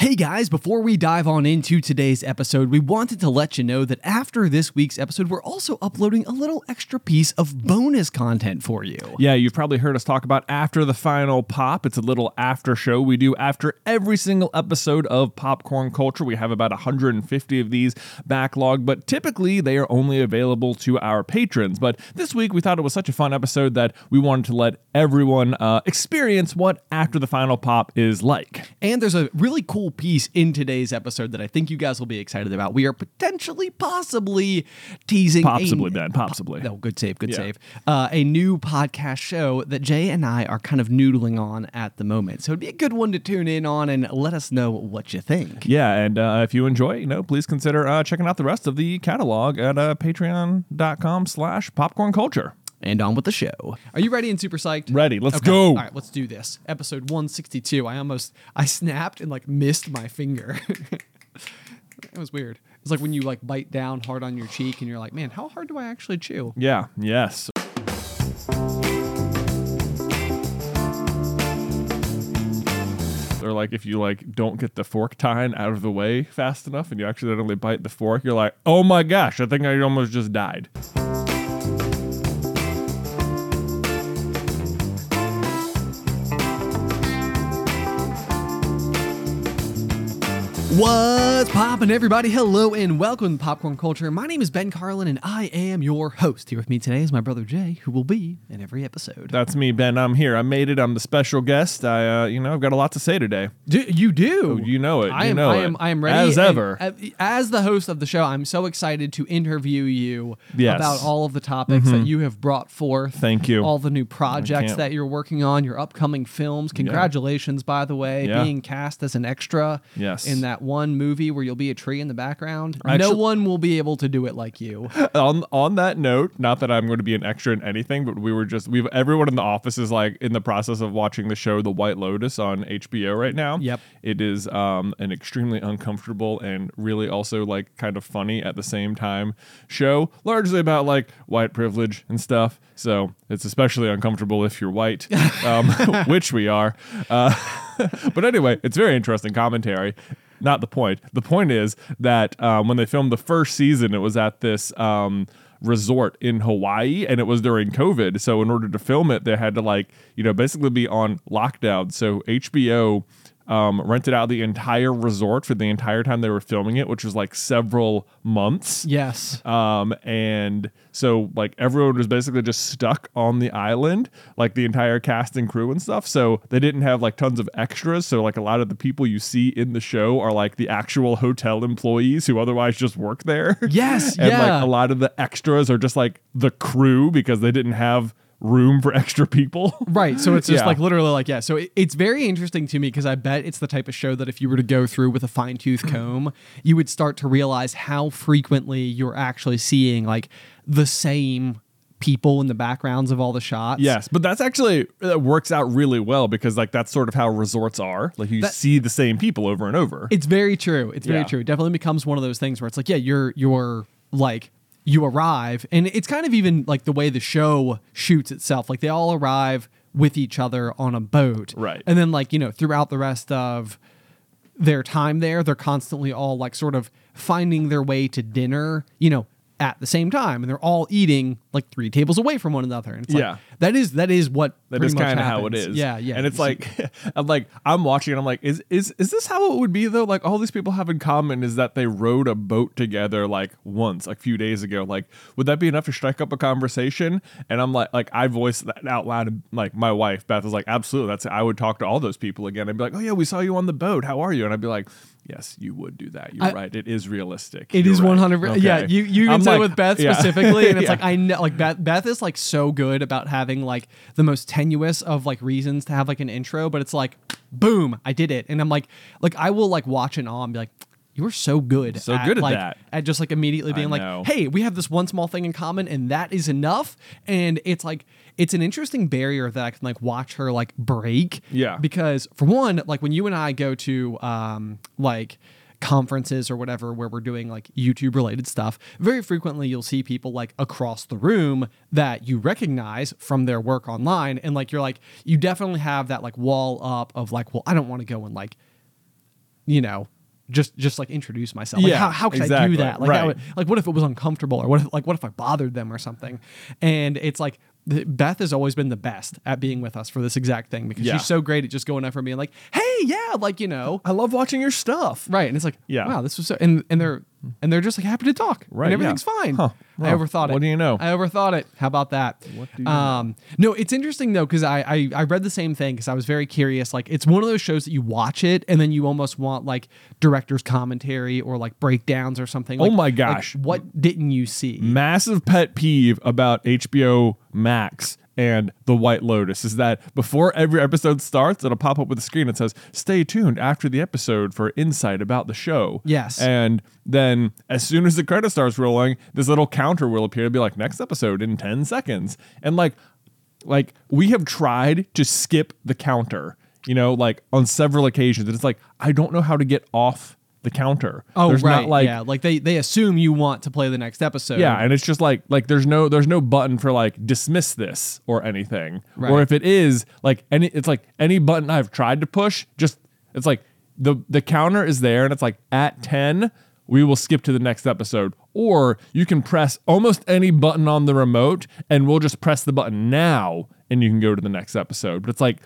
Hey guys, before we dive on into today's episode, we wanted to let you know that after this week's episode, we're also uploading a little extra piece of bonus content for you. Yeah, you've probably heard us talk about After the Final Pop. It's a little after show we do after every single episode of Popcorn Culture. We have about 150 of these backlog, but typically they are only available to our patrons. But this week we thought it was such a fun episode that we wanted to let everyone experience what After the Final Pop is like. And there's a really cool piece in today's episode that I think you guys will be excited about. We are possibly teasing Possibly. No, good save. A new podcast show that Jay and I are kind of noodling on at the moment. So it'd be a good one to tune in on and let us know what you think. Yeah, and if you enjoy, please consider checking out the rest of the catalog at patreon.com/popcornculture. And on with the show. Are you ready and super psyched? Ready. Let's go. All right, let's do this. Episode 162. I snapped and missed my finger. It was weird. It's like when you bite down hard on your cheek and you're like, man, how hard do I actually chew? Yeah. Yes. Or if you don't get the fork tine out of the way fast enough and you accidentally bite the fork, you're like, oh my gosh, I think I almost just died. What's poppin', everybody? Hello and welcome to Popcorn Culture. My name is Ben Carlin and I am your host. Here with me today is my brother Jay, who will be in every episode. That's me, Ben. I'm here. I made it. I'm the special guest. I've got a lot to say today. You do? Oh, you know it. I am ready. As ever. As the host of the show, I'm so excited to interview you about all of the topics that you have brought forth. Thank you. All the new projects that you're working on, your upcoming films. Congratulations, by the way, being cast as an extra in that one movie where you'll be a tree in the background. No one will be able to do it like you. On that note, not that I'm going to be an extra in anything, but everyone in the office is in the process of watching the show The White Lotus on HBO right now. Yep. It is an extremely uncomfortable and really also kind of funny at the same time show, largely about white privilege and stuff. So it's especially uncomfortable if you're white, which we are. But anyway, it's very interesting commentary. Not the point. The point is that when they filmed the first season, it was at this resort in Hawaii, and it was during COVID. So in order to film it, they had to basically be on lockdown. So HBO rented out the entire resort for the entire time they were filming it, which was several months. Yes. And so everyone was basically just stuck on the island, the entire cast and crew and stuff. So they didn't have tons of extras. So a lot of the people you see in the show are the actual hotel employees who otherwise just work there. Yes. And a lot of the extras are just the crew because they didn't have room for extra people. Right. So it's just literally so it's very interesting to me because I bet it's the type of show that if you were to go through with a fine-tooth comb, you would start to realize how frequently you're actually seeing the same people in the backgrounds of all the shots. Yes, but that's actually works out really well because that's sort of how resorts are. You see the same people over and over. It's very true. It's very true. It definitely becomes one of those things where it's you're you arrive, and it's kind of even the way the show shoots itself. They all arrive with each other on a boat. Right. And then throughout the rest of their time there, they're constantly all sort of finding their way to dinner, at the same time, and they're all eating 3 tables away from one another. And it's that is what that is kind of how it is. Yeah. And it's I'm watching and I'm is this how it would be though? All these people have in common is that they rowed a boat together once, a few days ago. Would that be enough to strike up a conversation? And I'm I voiced that out loud. My wife Beth was absolutely. I would talk to all those people again. I'd be oh yeah, we saw you on the boat. How are you? And I'd be yes, you would do that. You're right. It is realistic. It is 100%. Okay. Yeah, you can say with Beth specifically, and it's yeah. I know Beth is so good about having the most tenuous of reasons to have an intro, but it's boom, I did it, and I'm I will watch in awe and be you were so good at that. At just immediately being hey, we have this one small thing in common, and that is enough. And it's it's an interesting barrier that I can watch her break. Yeah. Because for one, when you and I go to conferences or whatever where we're doing YouTube related stuff, very frequently you'll see people across the room that you recognize from their work online, and you're you definitely have that wall up of well, I don't want to go and you know, just like introduce myself. Like, Yeah, how could I exactly. do that? Like, Right. like what if it was uncomfortable, or what if I bothered them or something? And it's like Beth has always been the best at being with us for this exact thing, because Yeah. she's so great at just going up and being like, hey, yeah, like, you know, I love watching your stuff. right. And it's like, Yeah. wow, this was so, and they're just like happy to talk, Right, and everything's yeah. fine. Huh. I Well, overthought it. what do you know? I overthought it. How about that? What do you know? No, it's interesting though, because I read the same thing, because I was very curious. Like, it's one of those shows that you watch it and then you almost want like director's commentary or like breakdowns or something. Oh Like- my like, gosh. what didn't you see? Massive pet peeve about HBO Max and The White Lotus is that before every episode starts, it'll pop up with a screen that says, stay tuned after the episode for insight about the show. Yes. And then as soon as the credit starts rolling, this little counter will appear to be like, next episode in 10 seconds. And like we have tried to skip the counter, you know, like on several occasions. And it's like, I don't know how to get off the counter. Oh, There's right. not like, yeah. Like they assume you want to play the next episode. yeah, and it's just like there's no button for like dismiss this or anything. Right. Or if it is, like it's like any button I've tried to push, just it's like the counter is there and it's like at 10 we will skip to the next episode. Or you can press almost any button on the remote and we'll just press the button now and you can go to the next episode. But it's like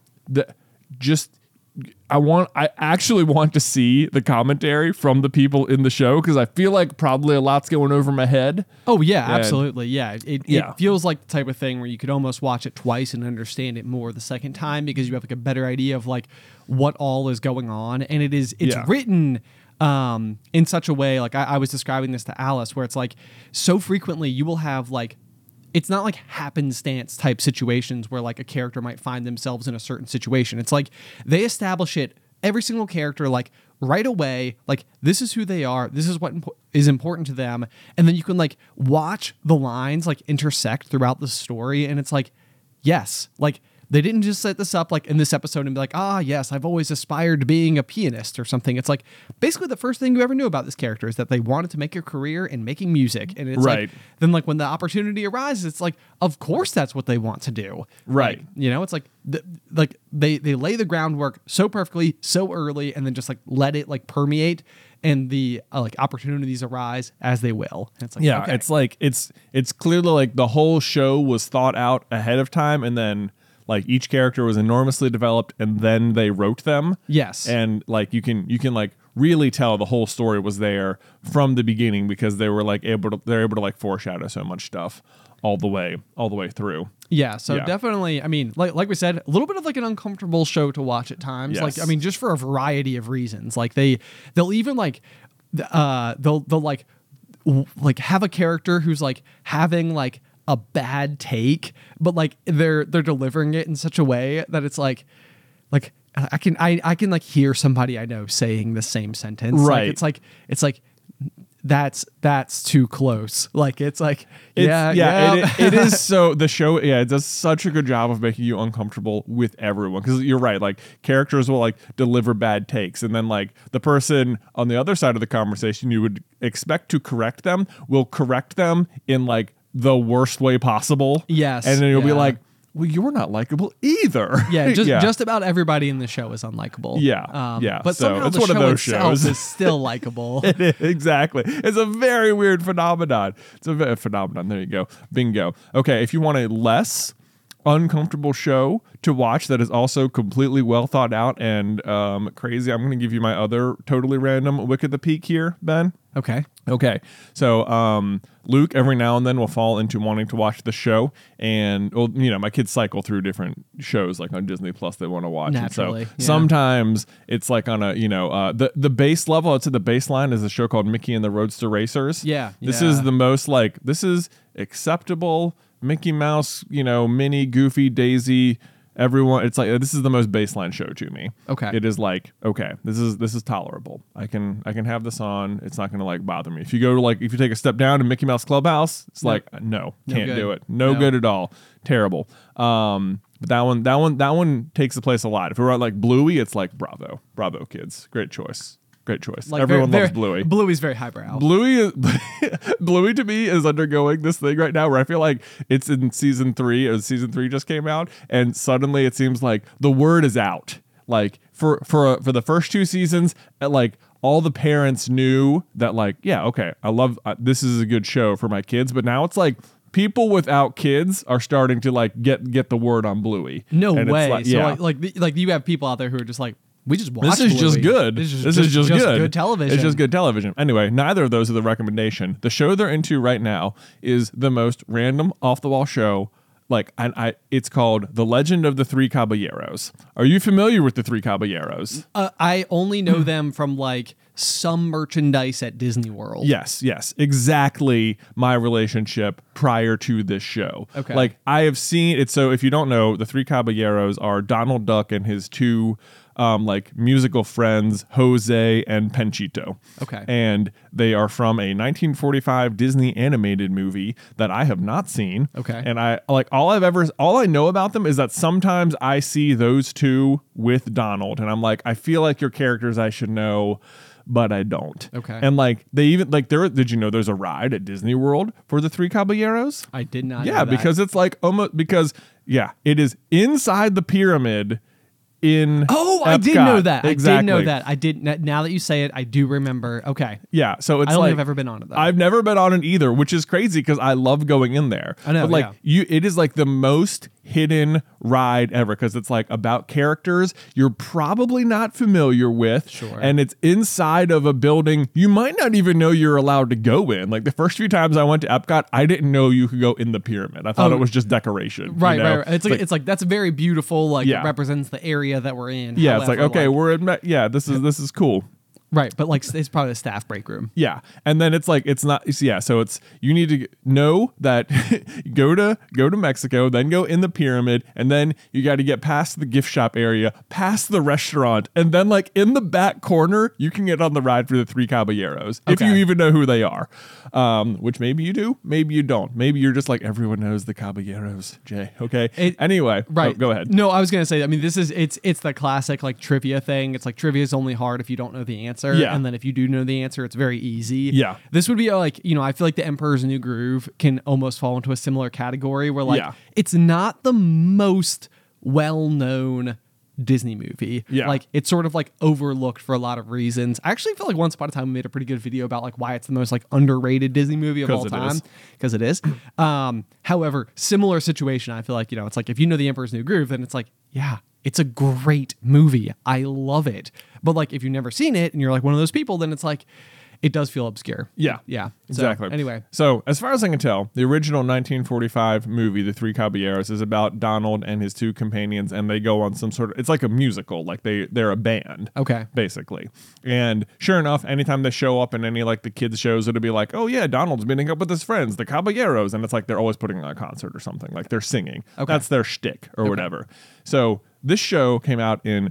I actually want to see the commentary from the people in the show, because I feel like probably a lot's going over my head. Oh yeah, And- absolutely. Yeah. Yeah. It feels like the type of thing where you could almost watch it twice and understand it more the second time, because you have like a better idea of like what all is going on. And it's Yeah. written in such a way, like I was describing this to Alice, where it's like so frequently you will have like, it's not like happenstance type situations where like a character might find themselves in a certain situation. It's like they establish it, every single character, like right away, like this is who they are, this is what is important to them, and then you can like watch the lines like intersect throughout the story, and it's like, yes, like they didn't just set this up like in this episode and be like, ah, yes, I've always aspired to being a pianist or something. It's like basically the first thing you ever knew about this character is that they wanted to make a career in making music. And it's Right. like, then like when the opportunity arises, it's like, of course that's what they want to do. Right. Like, you know, it's like, they lay the groundwork so perfectly, so early, and then just like let it like permeate, and the like opportunities arise as they will. And it's like, Yeah, okay. it's like it's clearly like the whole show was thought out ahead of time, and then like each character was enormously developed, and then they wrote them. Yes. And like you can like really tell the whole story was there from the beginning, because they were like they're able to like foreshadow so much stuff all the way through. Yeah, so Yeah. definitely, I mean, like we said, a little bit of like an uncomfortable show to watch at times. Yes. Like, I mean, just for a variety of reasons. Like they'll even like they'll like have a character who's like having like a bad take, but like they're delivering it in such a way that it's like I can like hear somebody I know saying the same sentence. Right. Like, it's like that's too close. Like it's like It's, yeah. It is. So the show, yeah, it does such a good job of making you uncomfortable with everyone, because you're right, like characters will like deliver bad takes, and then like the person on the other side of the conversation you would expect to correct them will correct them in like the worst way possible. Yes, and then you'll be yeah. like, well, you're not likable either. Yeah, just about everybody in the show is unlikable. Yeah, yeah. But So somehow it's the one of show those itself shows. is still likable. Exactly. It's a very weird phenomenon. It's a phenomenon. There you go. Bingo. Okay, if you want a less uncomfortable show to watch that is also completely well thought out and crazy, I'm going to give you my other totally random Wick at the Peak here, Ben. Okay. Okay, so Luke every now and then will fall into wanting to watch the show, and well, you know, my kids cycle through different shows like on Disney Plus they want to watch. Naturally, and so yeah. sometimes it's like on a the base level. I'd say the baseline is a show called Mickey and the Roadster Racers. Yeah, this yeah. is the most like this is acceptable Mickey Mouse, Minnie, Goofy, Daisy. Everyone, it's like this is the most baseline show to me. Okay. It is like, okay, this is tolerable. I can have this on. It's not going to like bother me. If you go to like if you take a step down to Mickey Mouse Clubhouse, it's like no, can't good. do it. No No. good at all. Terrible. But that one takes the place a lot. If we're at like Bluey, it's like Bravo kids. Great choice. Like Everyone very, loves Bluey. Bluey's very highbrow. Bluey to me is undergoing this thing right now where I feel like it's in season 3, or season 3 just came out, and suddenly it seems like the word is out. Like for the first 2 seasons, like all the parents knew that like, yeah, okay, I love this is a good show for my kids, but now it's like people without kids are starting to like get the word on Bluey. No And way. It's like, So yeah. like you have people out there who are just like, we just watch This is Bluey. just good. This is just good television. It's just good television. Anyway, neither of those are the recommendation. The show they're into right now is the most random, off the wall show. Like, it's called The Legend of the Three Caballeros. Are you familiar with the Three Caballeros? I only know them from like some merchandise at Disney World. Yes, exactly my relationship prior to this show. Okay. Like, I have seen it. So if you don't know, the Three Caballeros are Donald Duck and his 2 like musical friends, Jose and Panchito. Okay. And they are from a 1945 Disney animated movie that I have not seen. Okay. And I like all I know about them is that sometimes I see those 2 with Donald and I'm like, I feel like you're characters I should know, but I don't. Okay. And like they even like did you know there's a ride at Disney World for the Three Caballeros? I did not know Yeah, that. because it's like almost it is inside the pyramid in Oh, Epcot. I did know that. Exactly. I did know that. I did. Now that you say it, I do remember. Okay. Yeah, so it's I don't like think I've ever been on it though. I've never been on it either, which is crazy because I love going in there. I know, but like it is like the most hidden ride ever because it's like about characters you're probably not familiar with. Sure. And it's inside of a building you might not even know you're allowed to go in. Like the first few times I went to Epcot, I didn't know you could go in the pyramid. I thought it was just decoration. Right, you know? right. It's like that's very beautiful. Like Yeah. it represents the area that we're in. Yeah, it's like However, okay, we're in. This is cool. right, but like it's probably the staff break room. Yeah, and then it's like it's not. Yeah, so it's you need to know that go to Mexico, then go in the pyramid, and then you got to get past the gift shop area, past the restaurant, and then like in the back corner, you can get on the ride for the Three Caballeros if you Okay. even know who they are. Which maybe you do, maybe you don't. Maybe you're just like everyone knows the Caballeros. Jay, okay. Anyway, Right. go ahead. No, I was gonna say. I mean, it's the classic like trivia thing. It's like trivia is only hard if you don't know the answer. Yeah. And then if you do know the answer, it's very easy. Yeah. This would be like I feel like The Emperor's New Groove can almost fall into a similar category where like Yeah. it's not the most well known Disney movie. Yeah. Like it's sort of like overlooked for a lot of reasons. I actually feel like Once Upon a Time we made a pretty good video about like why it's the most like underrated Disney movie of all 'Cause it time. is. Because it is. However, similar situation, I feel like, it's like if you know The Emperor's New Groove, then it's like, yeah, it's a great movie. I love it. But like if you've never seen it and you're like one of those people, then it's like it does feel obscure. Yeah. Yeah. Exactly. So, anyway. So, as far as I can tell, the original 1945 movie, The Three Caballeros, is about Donald and his 2 companions, and they go on some sort of, it's like a musical, like they're a band. Okay. Basically. And sure enough, anytime they show up in any like the kids shows, it'll be like, oh yeah, Donald's meeting up with his friends, the Caballeros. And it's like they're always putting on a concert or something. Like they're singing. Okay. That's their shtick or whatever. So this show came out in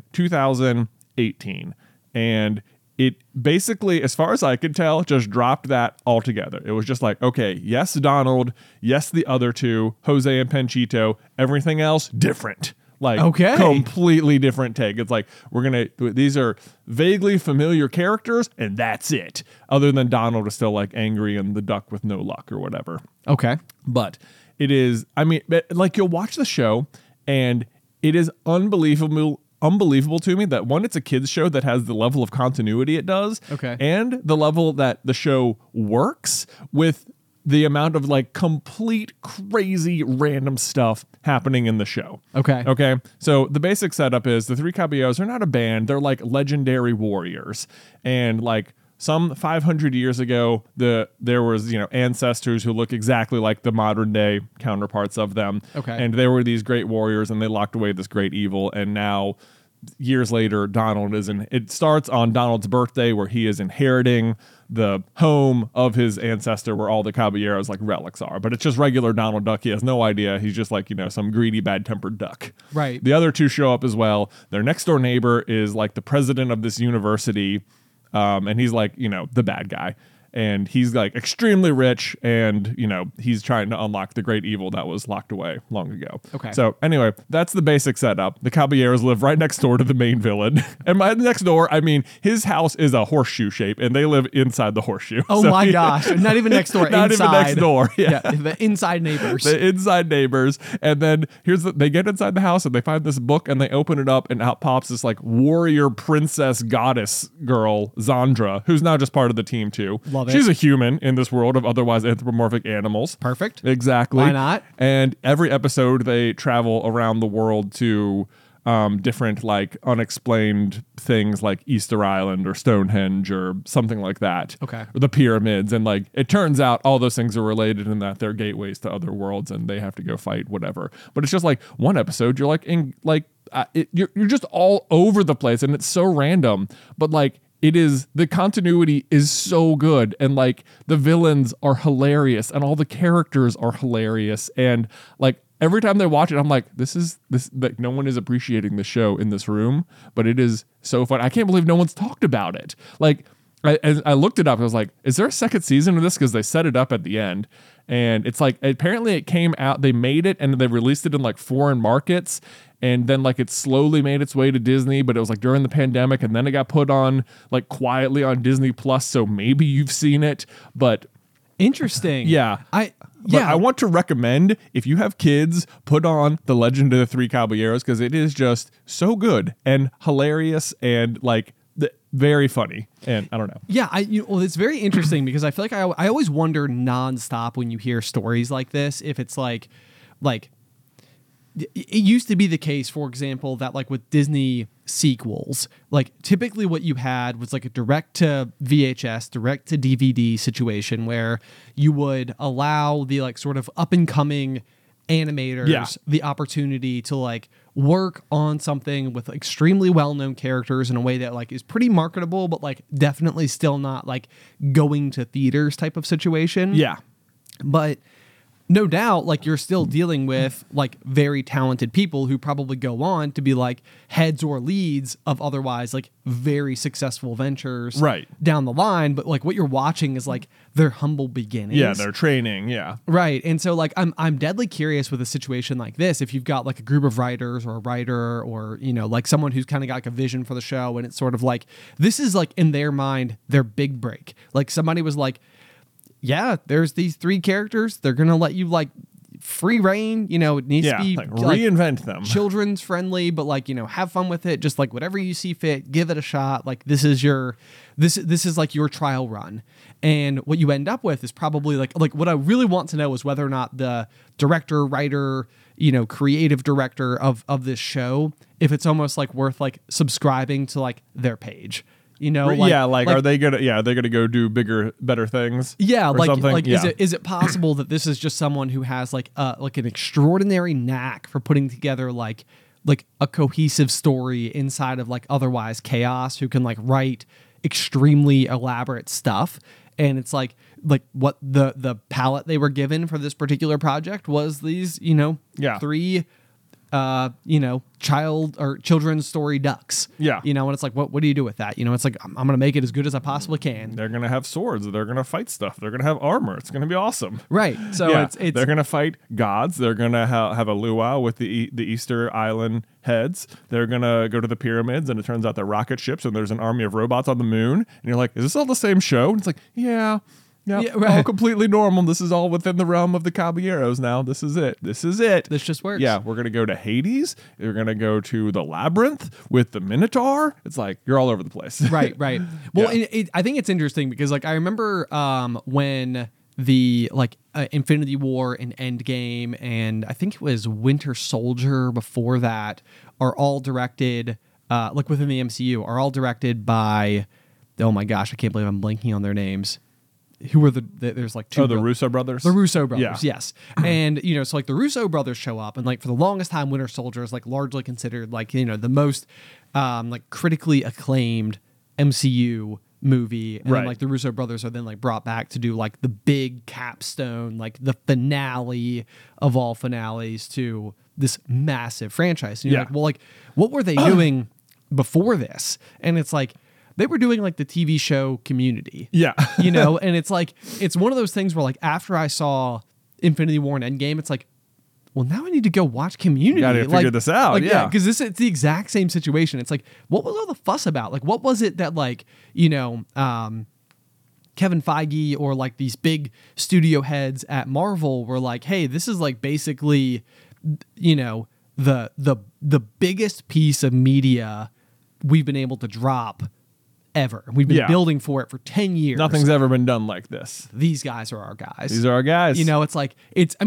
2018. And it basically, as far as I could tell, just dropped that altogether. It was just like, okay, yes, Donald, yes, the other 2, Jose and Panchito, everything else, different. Like, Okay. completely different take. It's like, these are vaguely familiar characters, and that's it. Other than Donald is still like angry and the duck with no luck or whatever. Okay. But it is, I mean, like you'll watch the show, and it is unbelievable to me that one, it's a kids show that has the level of continuity it does. Okay. And the level that the show works with the amount of like complete crazy random stuff happening in the show. Okay. Okay. So the basic setup is the Three Caballeros are not a band. They're like legendary warriors. And like some 500 years ago, there was, ancestors who look exactly like the modern day counterparts of them. Okay. And they were these great warriors and they locked away this great evil. And now years later, it starts on Donald's birthday where he is inheriting the home of his ancestor where all the Caballeros like relics are. But it's just regular Donald Duck. He has no idea. He's just like, some greedy, bad-tempered duck. Right. The other 2 show up as well. Their next door neighbor is like the president of this university. And he's like, the bad guy. and he's like extremely rich, and he's trying to unlock the great evil that was locked away long ago. Okay. So anyway, that's the basic setup. The Caballeros live right next door to the main villain, and by next door I mean his house is a horseshoe shape, and they live inside the horseshoe. Oh So my gosh! Not even next door. Not inside. even next door. Yeah. The inside neighbors. The inside neighbors, and then they get inside the house and they find this book and they open it up and out pops this like warrior princess goddess girl Zandra, who's now just part of the team too. Love it. She's a human in this world of otherwise anthropomorphic animals. Perfect. Exactly. Why not? And every episode they travel around the world to different like unexplained things like Easter Island or Stonehenge or something like that. Okay. Or the pyramids, and like it turns out all those things are related in that they're gateways to other worlds and they have to go fight whatever. But it's just like one episode you're like in like you're just all over the place and it's so random, but like the continuity is so good, and like the villains are hilarious and all the characters are hilarious, and like every time they watch it, I'm like, this like no one is appreciating the show in this room, but it is so fun. I can't believe no one's talked about it. Like I looked it up. I was like, is there a second season of this? Because they set it up at the end, and it's like apparently it came out. They made it and they released it in like foreign markets, and then like it slowly made its way to Disney. But it was like during the pandemic, and then it got put on like quietly on Disney Plus. So maybe you've seen it, but interesting. yeah, Yeah. I want to recommend, if you have kids, put on The Legend of the Three Caballeros, because it is just so good and hilarious and like very funny. And I don't know. Yeah, well, it's very interesting because I feel like I always wonder nonstop when you hear stories like this if it's like it used to be the case, for example, that like with Disney sequels, like typically what you had was like a direct to VHS, direct to DVD situation where you would allow the like sort of up and coming animators the opportunity to like work on something with extremely well-known characters in a way that like is pretty marketable, but like definitely still not like going to theaters type of situation. Yeah. But no doubt, like you're still dealing with like very talented people who probably go on to be like heads or leads of otherwise like very successful ventures right down the line. But like what you're watching is like their humble beginnings. Yeah, their training. Yeah. Right. And so like I'm deadly curious with a situation like this, if you've got like a group of writers or a writer or, like someone who's kind of got like a vision for the show, and it's sort of like this is like in their mind their big break. Like somebody was like, yeah, there's these three characters. They're going to let you like free reign. It needs to be like reinvent them. Children's friendly, but like, have fun with it. Just like whatever you see fit, give it a shot. Like this is like your trial run. And what you end up with is probably like what I really want to know is whether or not the director, writer, creative director of this show, if it's almost like worth like subscribing to like their page. Are they gonna go do bigger, better things? Yeah, something? Is it possible that this is just someone who has like an extraordinary knack for putting together like a cohesive story inside of like otherwise chaos, who can like write extremely elaborate stuff, and it's like what the palette they were given for this particular project was these three child or children's story ducks. Yeah. And it's like, what do you do with that? It's like, I'm going to make it as good as I possibly can. They're going to have swords. They're going to fight stuff. They're going to have armor. It's going to be awesome. Right. So it's they're going to fight gods. They're going to have a luau with the Easter Island heads. They're going to go to the pyramids, and it turns out they're rocket ships, and there's an army of robots on the moon. And you're like, is this all the same show? And it's like, yeah, right. All completely normal. This is all within the realm of the Caballeros now. This is it. This just works. Yeah, we're going to go to Hades. We're going to go to the Labyrinth with the Minotaur. It's like, you're all over the place. Right. Well, I think it's interesting because like I remember when the Infinity War and Endgame, and I think it was Winter Soldier before that, are all directed, within the MCU, are all directed by, oh my gosh, I can't believe I'm blanking on their names. Who were there's like two. Oh, the Russo brothers? The Russo brothers, yes. And, so like the Russo brothers show up, and like for the longest time, Winter Soldier is like largely considered like, the most like critically acclaimed MCU movie. And then like the Russo brothers are then like brought back to do like the big capstone, like the finale of all finales to this massive franchise. And you're like, well, like what were they doing before this? And it's like, they were doing like the TV show Community. Yeah. You know, and it's like, it's one of those things where like after I saw Infinity War and Endgame, it's like, well, now I need to go watch Community. Gotta figure this out. Like, yeah. because it's the exact same situation. It's like, what was all the fuss about? Like, what was it that like, you know, Kevin Feige or like these big studio heads at Marvel were like, hey, this is like basically, you know, the biggest piece of media we've been able to drop ever. We've been building for it for 10 years. Nothing's ever been done like this. These guys are our guys. These are our guys. You know, it's like,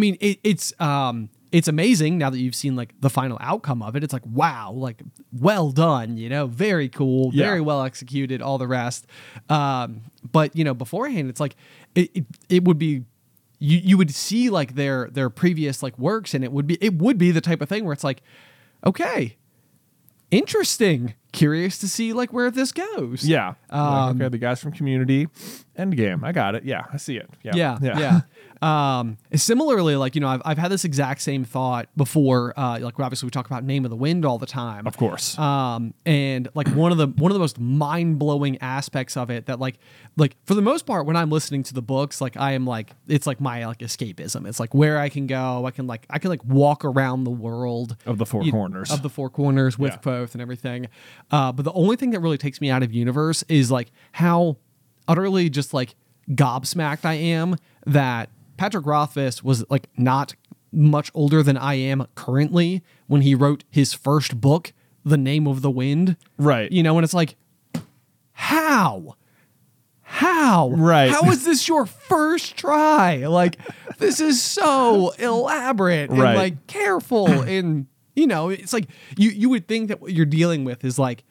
it's amazing now that you've seen like the final outcome of it. It's like, wow, like well done, you know, very cool, very well executed, all the rest. But you know, beforehand, it's like, it would be, you would see like their previous like works, and it would be the type of thing where it's like, okay, interesting, curious to see like where this goes. Yeah. Okay, the guys from Community, Endgame. I got it. Yeah, I see it. Yeah. Similarly, like, you know, I've had this exact same thought before. Like obviously we talk about Name of the Wind all the time. Of course. And like one of the most mind blowing aspects of it that like for the most part when I'm listening to the books, like I am like, it's like my like escapism. It's like where I can go. I can walk around the world of the four corners with Quoth and everything. But the only thing that really takes me out of universe is like how utterly just like gobsmacked I am that Patrick Rothfuss was like not much older than I am currently when he wrote his first book, The Name of the Wind. Right. You know, and it's like, how? Right. How is this your first try? Like, this is so elaborate and right. like careful. And, you know, it's like you would think that what you're dealing with is like,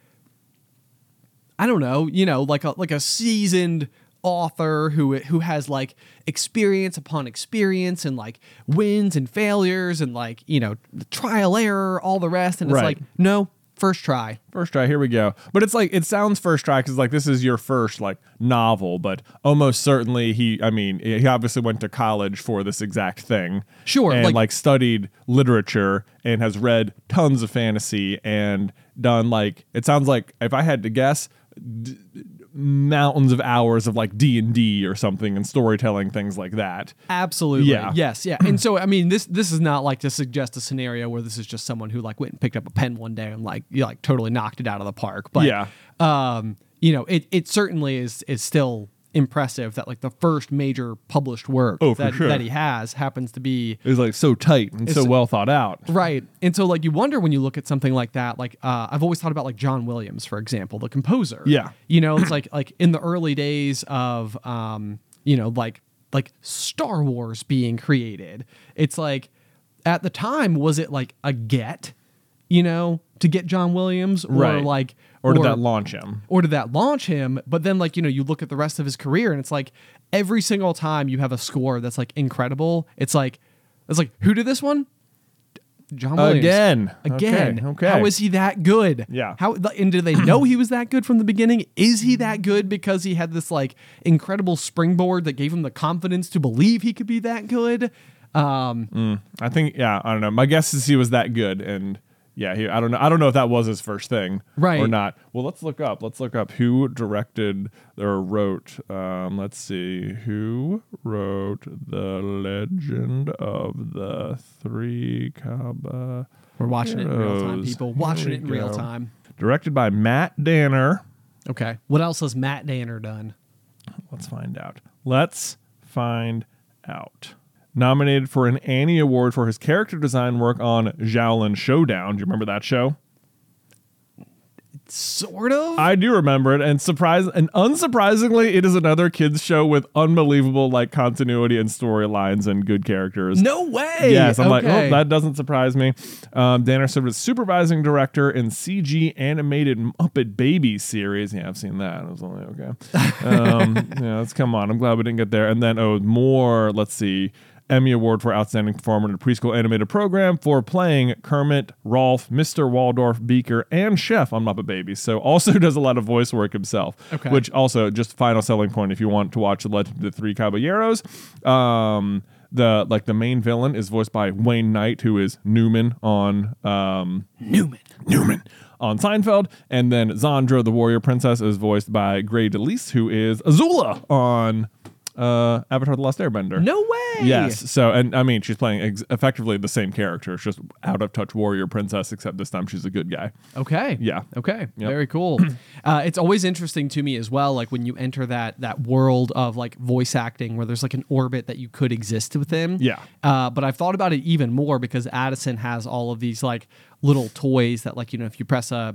I don't know, you know, like a seasoned author who has like experience upon experience and like wins and failures and like, you know, trial error, all the rest. And it's like, no, first try, here we go. But it's like, it sounds first try because like this is your first like novel, but almost certainly he obviously went to college for this exact thing. Sure. And like studied literature and has read tons of fantasy and done like, it sounds like, if I had to guess, mountains of hours of like D&D or something and storytelling, things like that. Absolutely. Yeah. Yes. Yeah. And so, I mean, this is not like to suggest a scenario where this is just someone who like went and picked up a pen one day and like, you know, like totally knocked it out of the park. But, you know, it certainly is still impressive that like the first major published work that he has happens to be is like so tight and so well thought out. Right. And so like you wonder when you look at something like that, like I've always thought about like John Williams, for example, the composer. Yeah. You know, it's like in the early days of you know, like Star Wars being created, it's like at the time, was it like a get, you know, to get John Williams or like or did that launch him? Or did that launch him? But then, like, you know, you look at the rest of his career and it's like every single time you have a score that's like incredible, it's like, who did this one? John Williams. Again. Okay. How is he that good? Yeah. And did they know he was that good from the beginning? Is he that good because he had this like incredible springboard that gave him the confidence to believe he could be that good? I think, I don't know. My guess is he was that good, and I don't know if that was his first thing, right, or not. Well, let's look up who directed or wrote. Let's see who wrote The Legend of the Three Caballeros. We're watching it in real time, people. Watching it in real time. Directed by Matt Danner. Okay. What else has Matt Danner done? Let's find out. Nominated for an Annie Award for his character design work on Xiaolin Showdown. Do you remember that show? Sort of. I do remember it, and unsurprisingly, it is another kids show with unbelievable like continuity and storylines and good characters. No way. Yes, I'm like, oh, that doesn't surprise me. Danner served as supervising director in CG animated Muppet Babies series. Yeah, I've seen that. It was only okay. Let's come on. I'm glad we didn't get there. And then more. Let's see. Emmy Award for Outstanding Performer in a Preschool Animated Program for playing Kermit, Rolf, Mr. Waldorf, Beaker, and Chef on Muppet Babies. So also does a lot of voice work himself, which also just final selling point if you want to watch The Legend of the Three Caballeros. The main villain is voiced by Wayne Knight, who is Newman on on Seinfeld. And then Zandra, the warrior princess, is voiced by Gray DeLise, who is Azula on Avatar: The Last Airbender. No way. Yes. So, and I mean, she's playing effectively the same character. It's just out of touch warrior princess, except this time she's a good guy. Okay. Yeah. Okay. Yep. Very cool. It's always interesting to me as well, like when you enter that world of like voice acting where there's like an orbit that you could exist within. Yeah. But I've thought about it even more because Addison has all of these like little toys that, like, you know, if you press a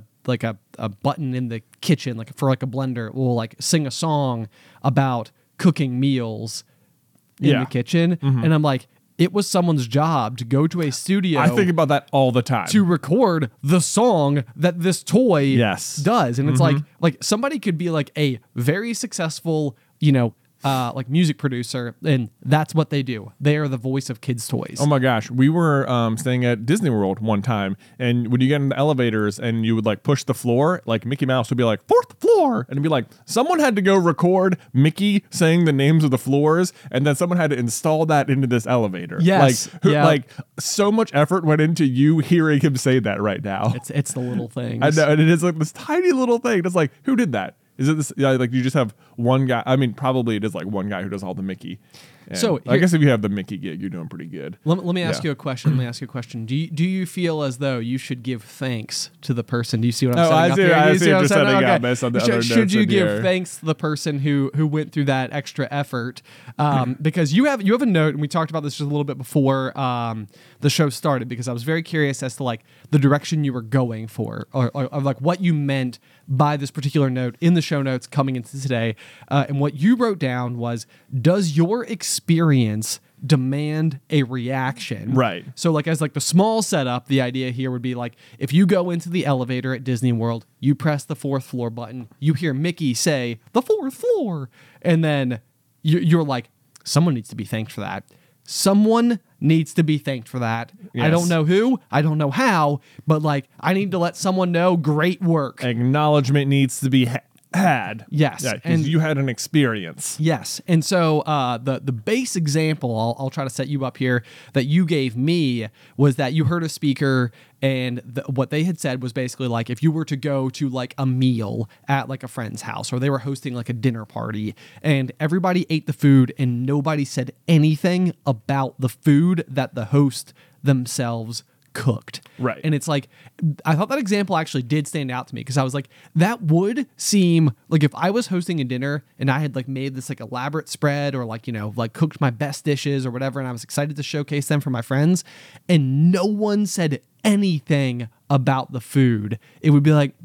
button in the kitchen, like for like a blender, it will like sing a song about cooking meals in the kitchen. And I'm like, it was someone's job to go to a studio. I think about that all the time. To record the song that this toy Yes. does. And it's like somebody could be like a very successful, you know, like music producer, and that's what they do. They are the voice of kids' toys. Oh my gosh, we were staying at Disney World one time, and when you get in the elevators and you would like push the floor, like Mickey Mouse would be like 4th floor, and it'd be like someone had to go record Mickey saying the names of the floors, and then someone had to install that into this elevator. Yes, like so much effort went into you hearing him say that right now. It's the little things. I know, and it is like this tiny little thing. It's like, who did that? Is it this? Yeah, like you just have one guy. I mean, probably it is like one guy who does all the Mickey. And So I guess if you have the Mickey gig, you're doing pretty good. Let me ask Yeah. you a question. Let me ask you a question. Do you feel as though you should give thanks to the person? Do you see what I'm Oh, setting I up see- here? I You see what what I'm you're setting setting up? up based on the other Should notes you in give here. thanks to the person who went through that extra effort? Because you have a note, and we talked about this just a little bit before the show started. Because I was very curious as to like the direction you were going for, or like what you meant by this particular note in the show notes coming into today. And what you wrote down was, does your experience demand a reaction? Right. So like as like the small setup, the idea here would be like if you go into the elevator at Disney World, you press the 4th floor button, you hear Mickey say the 4th floor, and then you're like, someone needs to be thanked for that. Someone needs to be thanked for that. I Yes. don't know who, I don't know how, but like I need to let someone know, great work. Acknowledgement needs to be had. Yes, Yeah, 'cause and- you had an experience. Yes, and so the base example I'll try to set you up here that you gave me was that you heard a speaker, and what they had said was basically like if you were to go to like a meal at like a friend's house, or they were hosting like a dinner party, and everybody ate the food and nobody said anything about the food that the host themselves cooked. Right. And it's like, I thought that example actually did stand out to me because I was like, that would seem like if I was hosting a dinner and I had like made this like elaborate spread, or like, you know, like cooked my best dishes or whatever, and I was excited to showcase them for my friends, and no one said anything about the food, it would be like,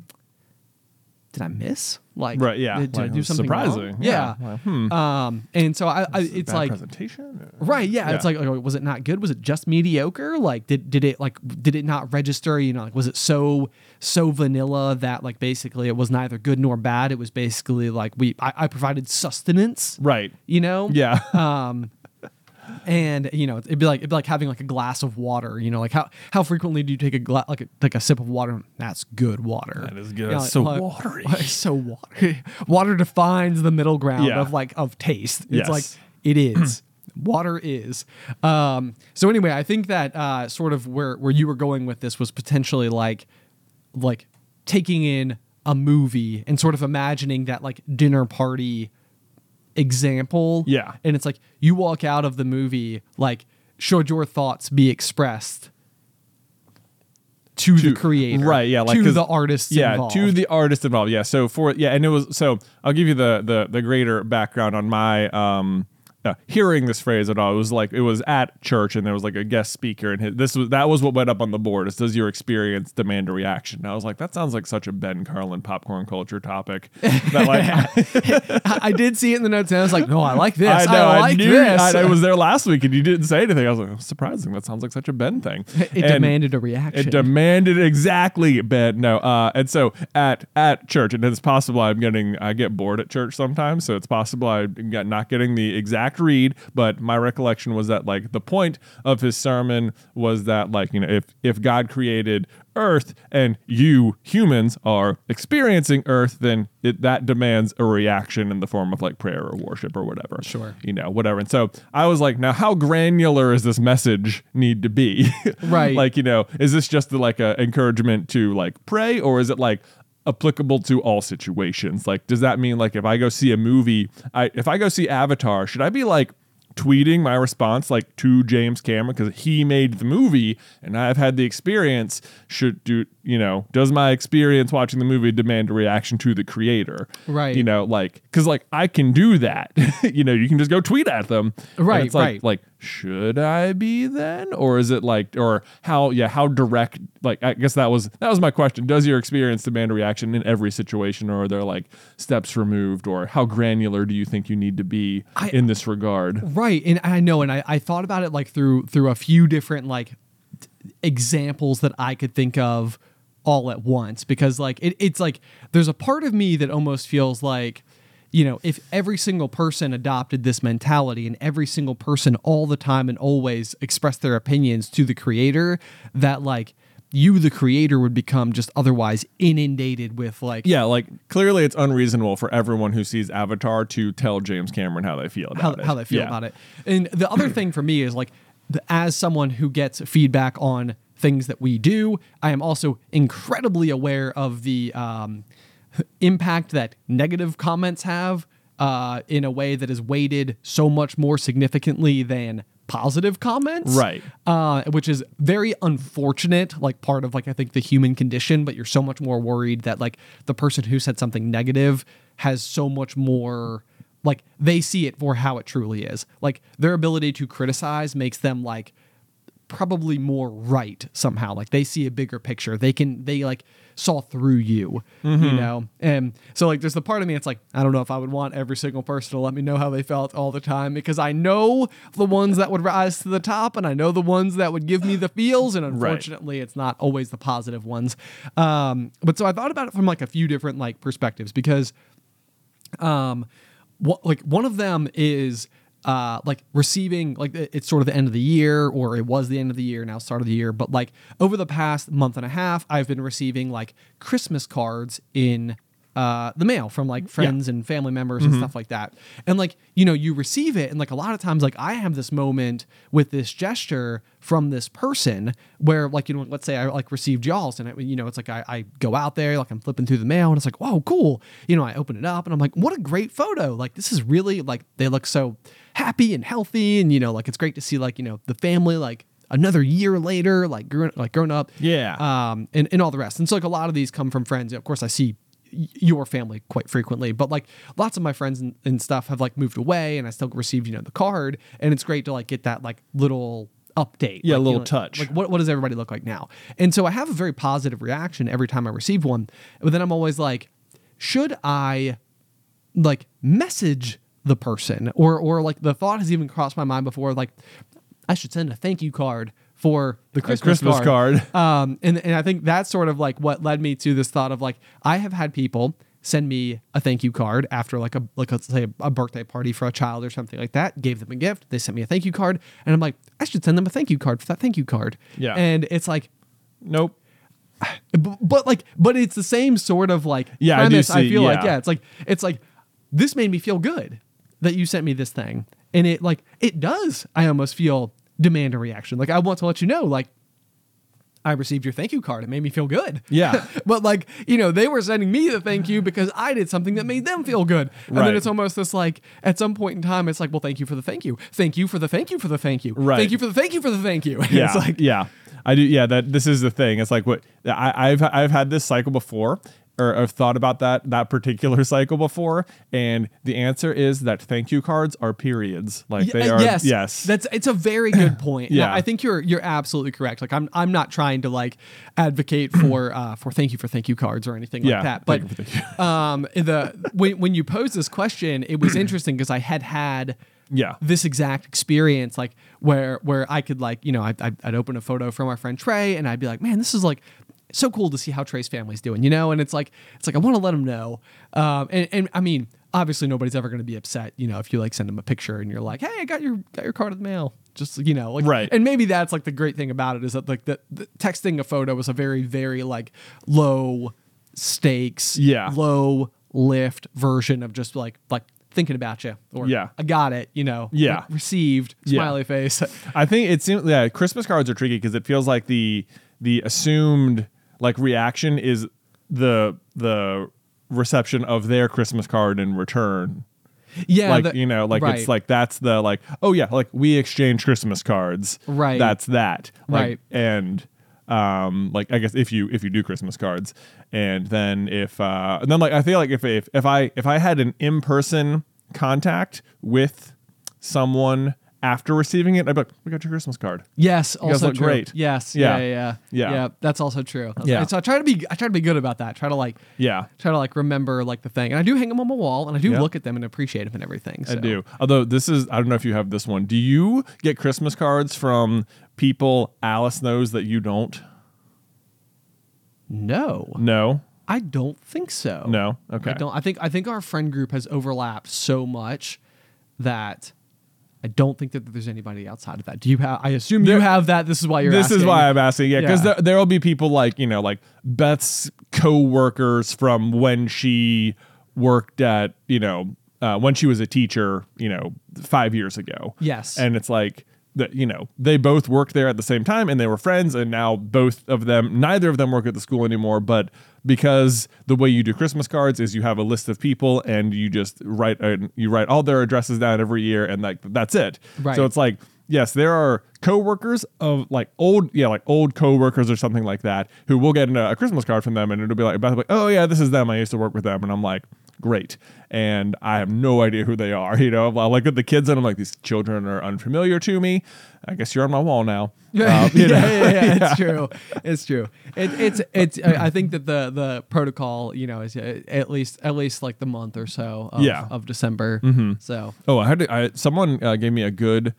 did I miss? Like, Right, yeah. Did I Like, do something surprising. wrong? Yeah. Yeah. Like, And so it's Bad like, presentation. right, yeah, it's Yeah. like, was it not good? Was it just mediocre? Like, did it not register? You know, like, was it so vanilla that like basically it was neither good nor bad? It was basically like I provided sustenance, Right. you know? Yeah. And you know, it'd be like having like a glass of water. You know, like how frequently do you take a sip of water? That's good water. That is good. You know, It's so like, watery. It's so watery. Water defines the middle ground Yeah. of taste. It's Yes. like it is. Water is. So anyway, I think that sort of where you were going with this was potentially like taking in a movie and sort of imagining that like dinner party example. Yeah. And it's like you walk out of the movie, like, should your thoughts be expressed to the creator, right? Yeah, like to 'cause- the artist, yeah, involved. to the artist involved. Yeah, so and it was so. I'll give you the greater background on my hearing this phrase at all. It was at church, and there was like a guest speaker, and that was what went up on the board. Is, does your experience demand a reaction? And I was like, that sounds like such a Ben Carlin popcorn culture topic. That like I did see it in the notes, and I was like, no, I like this. I know. I like this. I was there last week, and you didn't say anything. I was like, surprising. That sounds like such a Ben thing. It And demanded a reaction. It demanded exactly, Ben. No, and so at church, and it's possible I get bored at church sometimes, so it's possible I'm not getting the exact read, but my recollection was that like the point of his sermon was that like, you know, if God created Earth and you humans are experiencing Earth, then that demands a reaction in the form of like prayer or worship or whatever. Sure. You know, whatever. And so I was like, now how granular is this message need to be? Right. Like, you know, is this just like a encouragement to like pray, or is it like applicable to all situations? Like, does that mean like if I go see a movie, if I go see Avatar, should I be like tweeting my response like to James Cameron because he made the movie and I've had the experience? Does my experience watching the movie demand a reaction to the creator? Right. You know, like, because like I can do that. You know, you can just go tweet at them. Right. And it's like, should I be then, or is it like, or how direct? Like, I guess that was my question. Does your experience demand a reaction in every situation, or are there like steps removed, or how granular do you think you need to be in this regard? Right. And I know, and I thought about it like through a few different like examples that I could think of all at once, because like it's like there's a part of me that almost feels like, you know, if every single person adopted this mentality and every single person all the time and always expressed their opinions to the creator, that like you, the creator, would become just otherwise inundated with like... Yeah, like clearly it's unreasonable for everyone who sees Avatar to tell James Cameron how they feel about it. How they feel about it. And the other thing for me is like, as someone who gets feedback on things that we do, I am also incredibly aware of the impact that negative comments have in a way that is weighted so much more significantly than positive comments. Right. Which is very unfortunate, like part of like, I think the human condition, but you're so much more worried that like the person who said something negative has so much more, like they see it for how it truly is. Like their ability to criticize makes them like probably more right somehow. Like they see a bigger picture. They like saw through you, you know? And so like, there's the part of me, it's like, I don't know if I would want every single person to let me know how they felt all the time, because I know the ones that would rise to the top and I know the ones that would give me the feels. And unfortunately, It's not always the positive ones. But so I thought about it from like a few different like perspectives, because one of them is like receiving, like it's sort of the end of the year, or it was the end of the year, now start of the year. But like over the past month and a half, I've been receiving like Christmas cards in the mail from like friends and family members and stuff like that. And like, you know, you receive it. And like a lot of times, like I have this moment with this gesture from this person where like, you know, let's say I like received y'all's, and it, you know, it's like I go out there, like I'm flipping through the mail and it's like, whoa, cool. You know, I open it up and I'm like, what a great photo. Like this is really like, they look so happy and healthy. And, you know, like it's great to see like, you know, the family, like another year later, like grown up. Yeah. And all the rest. And so like a lot of these come from friends. Of course I see your family quite frequently, but like lots of my friends and stuff have like moved away, and I still received, you know, the card, and it's great to like get that like little update. Yeah, like, a little you know, touch. Like what does everybody look like now? And so I have a very positive reaction every time I receive one, but then I'm always like, should I like message the person, or like the thought has even crossed my mind before, like I should send a thank you card for the Christmas card. And I think that's sort of like what led me to this thought of like, I have had people send me a thank you card after like let's say a birthday party for a child or something like that, gave them a gift, they sent me a thank you card, and I'm like, I should send them a thank you card for that thank you card. Yeah. And it's like, nope. But it's the same sort of like premise. I feel like, it's like this made me feel good that you sent me this thing. And it does, I almost feel, demand a reaction. Like, I want to let you know, like, I received your thank you card. It made me feel good. Yeah. But like, you know, they were sending me the thank you because I did something that made them feel good. And then it's almost this like, at some point in time, it's like, well, thank you for the thank you. Thank you for the thank you for the thank you. Right. Thank you for the thank you for the thank you. Yeah. It's like, yeah. I do. Yeah. This is the thing. It's like what I've had this cycle before, or I've thought about that particular cycle before, and the answer is that thank you cards are periods. Like they are. Yes. It's a very good point. Yeah. I think you're absolutely correct. Like I'm not trying to like advocate for thank you cards or anything like that. But when you posed this question, it was interesting because I had this exact experience, like where I could like, you know, I'd open a photo from our friend Trey and I'd be like, man, this is like so cool to see how Trey's family's doing, you know? And it's like I want to let him know. And I mean, obviously nobody's ever going to be upset, if you like send them a picture and you're like, hey, I got your card in the mail. Just, like, Right. And maybe that's like the great thing about it is that like the texting a photo was a very, very like low stakes, Yeah. low lift version of just like thinking about you, or Yeah. I got it, Yeah. like, received, smiley face. I think it seems Christmas cards are tricky because it feels like the assumed like reaction is the reception of their Christmas card in return. Yeah, Like, right. it's like that's the like, oh yeah, like we exchange Christmas cards. Right. That's that. Like, Right. And like I guess if you do Christmas cards, and then and then like I feel like if I had an in-person contact with someone after receiving it, I'd be like, we got your Christmas card. Yes, guys also look true. great. Yes, Yeah. yeah. That's also true. Yeah. So I try to be good about that. Try to like remember like the thing, and I do hang them on my wall, and I do Yeah. look at them and appreciate them and everything. So. I do. Although I don't know if you have this one. Do you get Christmas cards from people Alice knows that you don't? No, No. I don't think so. No. Okay. I don't. I think our friend group has overlapped so much that I don't think that there's anybody outside of that. Do you have? I assume you have that. This is why you're. This asking. is why I'm asking. Yeah, because Yeah. there'll be people like like Beth's co-workers from when she worked at when she was a teacher 5 years ago. Yes. And it's like that they both worked there at the same time and they were friends, and now neither of them work at the school anymore, but because the way you do Christmas cards is you have a list of people and you just write all their addresses down every year, and that's it. Right. So it's like, yes, there are coworkers of like old coworkers or something like that who will get a Christmas card from them, and it'll be like, oh yeah, this is them. I used to work with them, and I'm like, great. And I have no idea who they are. I look at the kids and I'm like, these children are unfamiliar to me. I guess you're on my wall now. Yeah, It's true. It's true. It's. I think that the protocol, is at least like the month or so of December. Mm-hmm. So. Oh, someone gave me a good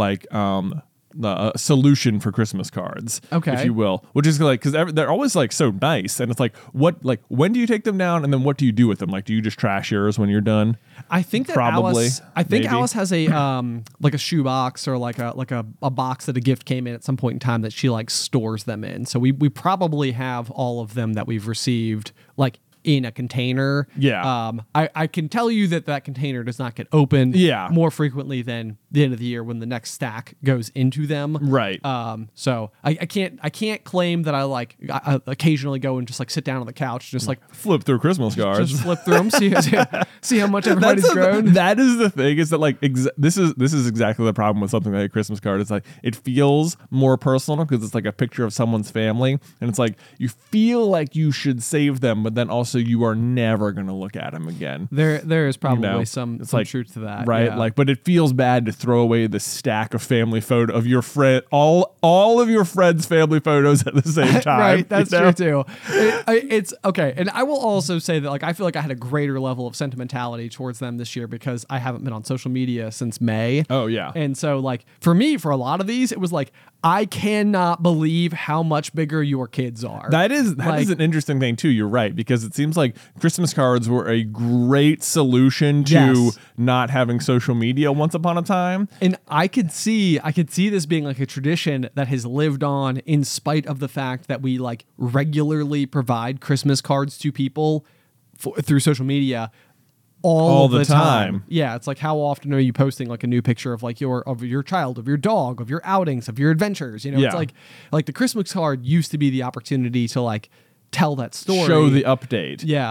solution for Christmas cards, Okay. if you will, which is like because they're always like so nice, and it's like when do you take them down, and then what do you do with them? Like, do you just trash yours when you're done? I think that Probably, maybe. Alice has a like a shoe box or like a box that a gift came in at some point in time that she like stores them in. So we probably have all of them that we've received like in a container. Yeah. I can tell you that container does not get opened more frequently than the end of the year when the next stack goes into them. Right. So I can't claim that I occasionally go and just like sit down on the couch, just like flip through Christmas cards. just flip through them, see how much everybody's grown. That is the thing, is that like this is exactly the problem with something like a Christmas card. It's like it feels more personal because it's like a picture of someone's family, and it's like you feel like you should save them, but then also you are never going to look at them again. There is probably some like, truth to that, right? yeah. Like, but it feels bad to throw away the stack of family photo of your friend, all of your friends' family photos at the same time. Right, that's true too. It's okay, and I will also say that like I feel like I had a greater level of sentimentality towards them this year because I haven't been on social media since May. Oh yeah, and so like for me, for a lot of these, it was like I cannot believe how much bigger your kids are. That is an interesting thing too. You're right, because it seems like Christmas cards were a great solution to not having social media once upon a time. And I could see this being like a tradition that has lived on in spite of the fact that we like regularly provide Christmas cards to people through social media all the time. Yeah, it's like how often are you posting like a new picture of like your child, of your dog, of your outings, of your adventures? It's like the Christmas card used to be the opportunity to like tell that story, show the update. Yeah,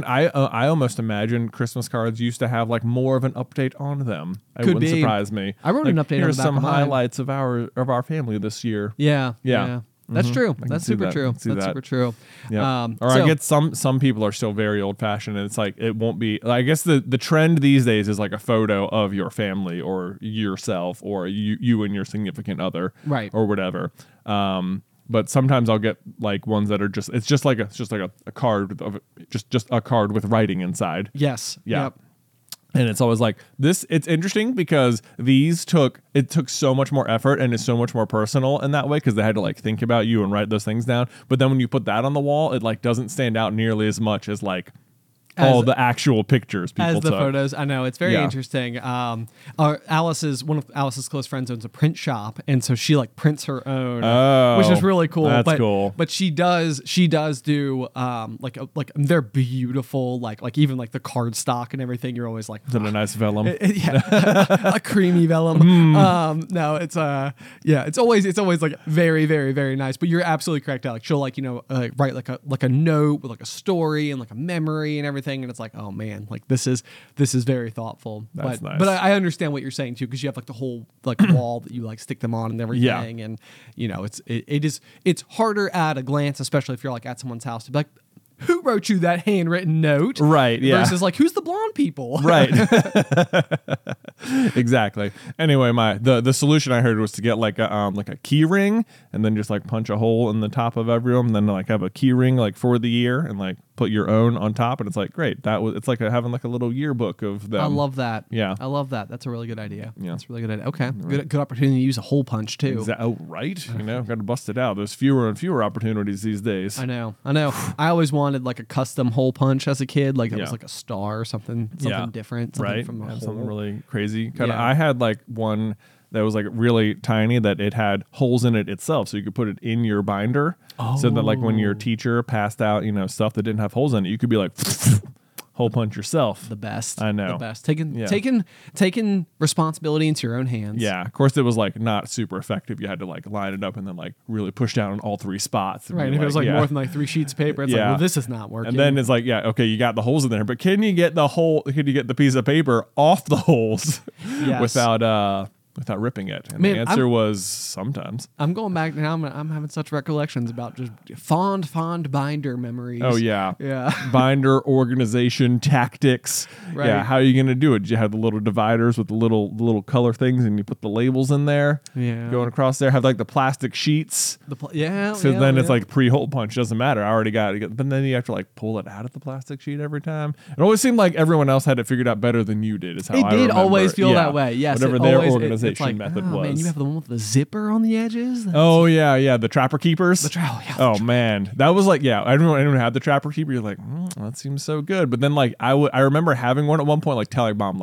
I almost imagine Christmas cards used to have like more of an update on them. It wouldn't surprise me. I wrote an update. Here's on the back some of mine. highlights of our family this year. Yeah. That's Mm-hmm. true. That's super true. That's super true. Yeah. I get some people are still very old fashioned, and it's like it won't be. I guess the trend these days is like a photo of your family or yourself or you and your significant other, right, or whatever. But sometimes I'll get like ones that are just like a card of just a card with writing inside. Yes. Yeah. Yep. And it's always like this. It's interesting because it took so much more effort and it's so much more personal in that way because they had to like think about you and write those things down. But then when you put that on the wall, it like doesn't stand out nearly as much as like all the actual pictures people as the took. photos. I know it's very Yeah. interesting. One of Alice's close friends owns a print shop, and so she like prints her own, Oh, which is really cool. that's but, cool. But she does do like they're beautiful, like even like the cardstock and everything. You're always like, Is it a nice vellum? yeah, a creamy vellum. No, it's it's always like very, very, very nice. But you're absolutely correct. Like she'll like write like a note with like a story and like a memory and everything, and it's like, oh man, like this is very thoughtful. That's but nice. but I understand what you're saying too, because you have like the whole like wall that you like stick them on and everything, and it's harder at a glance, especially if you're like at someone's house, to be like, who wrote you that handwritten note? Right, yeah. Versus like, who's the blonde people? Right. Exactly. Anyway, the solution I heard was to get like a key ring and then just like punch a hole in the top of every one, and then like have a key ring like for the year and like put your own on top, and it's like great. It's like having like a little yearbook of them. I love that. Yeah. I love that. That's a really good idea. Yeah. That's a really good idea. Okay. Good opportunity to use a hole punch too. Oh, right. Got to bust it out. There's fewer and fewer opportunities these days. I know. I always wanted like a custom hole punch as a kid, like that Yeah. was like a star or something different, something Right. from a Yeah, hole. something really crazy. Kind of. Yeah. I had like one that was like really tiny that it had holes in it itself, so you could put it in your binder. So that like when your teacher passed out, stuff that didn't have holes in it, you could be like hole punch yourself. The best. I know. The best. Taking Yeah. taking responsibility into your own hands. Yeah, of course it was like not super effective. You had to like line it up and then like really push down on all three spots. And Right. be If it was like yeah. more than like 3 sheets of paper, it's like, Yeah. well, this is not working. And then it's like, yeah, okay, you got the holes in there, but can you get the piece of paper off the holes Yes. without ripping it? And Man, the answer was sometimes. I'm going back now. I'm having such recollections about just fond binder memories. Oh yeah. Yeah. Binder organization tactics. Right. Yeah, how are you gonna do it? You have the little dividers with the little color things, and you put the labels in there. Yeah. Going across there, have like the plastic sheets. Yeah. So yeah, then it's yeah. like pre-hole punch. Doesn't matter. I already got it. But then you have to like pull it out of the plastic sheet every time. It always seemed like everyone else had it figured out better than you did. Is how It I did remember. always feel Yeah. that way. Yes. Whatever it their always- organization it's like, method oh, was. Man, you have the one with the zipper on the edges. Oh yeah, the trapper keepers. Yeah, Oh man, that was like anyone had the trapper keeper. You're like, that seems so good. But then like I remember having one at one point, like telling mom,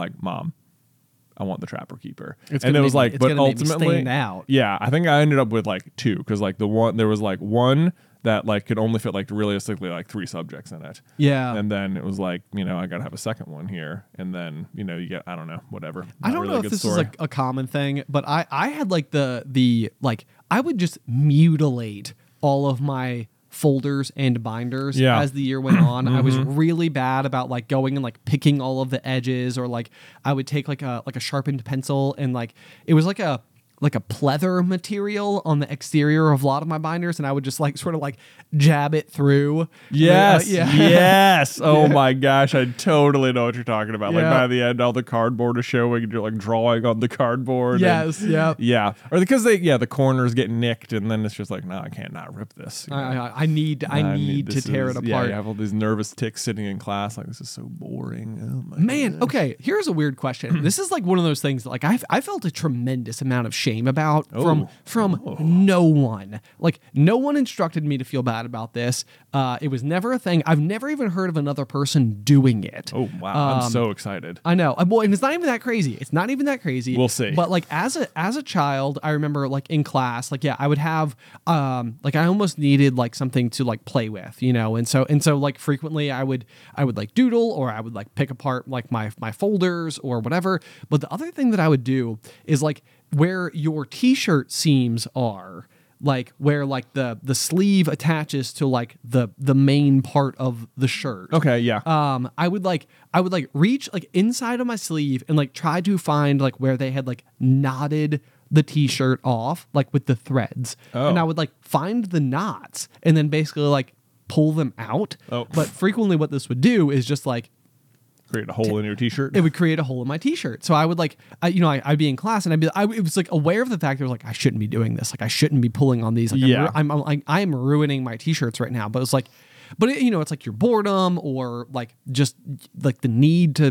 I want the trapper keeper. It's And gonna it was make me- like, it's but gonna make me ultimately, stand out. yeah, I think I ended up with like 2 because like there was like one that like could only fit like realistically like 3 subjects in it. Yeah. And then it was like, I got to have a second one here. And then, you get, I don't know, whatever. I don't Not really know a if good this story. is like a common thing, but I had like the like I would just mutilate all of my folders and binders Yeah. as the year went on. I was really bad about like going and like picking all of the edges, or like I would take like a sharpened pencil and like it was like a pleather material on the exterior of a lot of my binders, and I would just like sort of like jab it through. Yes. Yeah. Yes. Oh my gosh. I totally know what you're talking about. Like Yeah. by the end, all the cardboard is showing, you're like drawing on the cardboard. Yes, and, yeah. Yeah. Or because the corners get nicked, and then it's just like, no, I can't not rip this. I need to tear it apart. Yeah, you have all these nervous ticks sitting in class. Like, this is so boring. Oh my Man, goodness. okay, here's a weird question. This is like one of those things that like I felt a tremendous amount of shame about from no one. Like no one instructed me to feel bad about this. It was never a thing. I've never even heard of another person doing it. Oh, wow. I'm so excited. I know. Well, and it's not even that crazy. It's not even that crazy. We'll see. But like as a child, I remember like in class, like I would have like I almost needed like something to like play with, and so like frequently I would like doodle, or I would like pick apart like my folders or whatever. But the other thing that I would do is like where your t-shirt seams are, like where like the sleeve attaches to like the main part of the shirt. Okay, yeah. I would reach like inside of my sleeve and like try to find like where they had like knotted the t-shirt off, like with the threads. Oh. And I would like find the knots and then basically like pull them out. Oh. But frequently what this would do is just like Create a hole in your t-shirt. it would create a hole in my t-shirt. So I would like, I'd be in class and it was like aware of the fact that I was like, I shouldn't be doing this. Like I shouldn't be pulling on these. Like Yeah. I'm ruining my t-shirts right now. But it's like, it's like your boredom or like just like the need to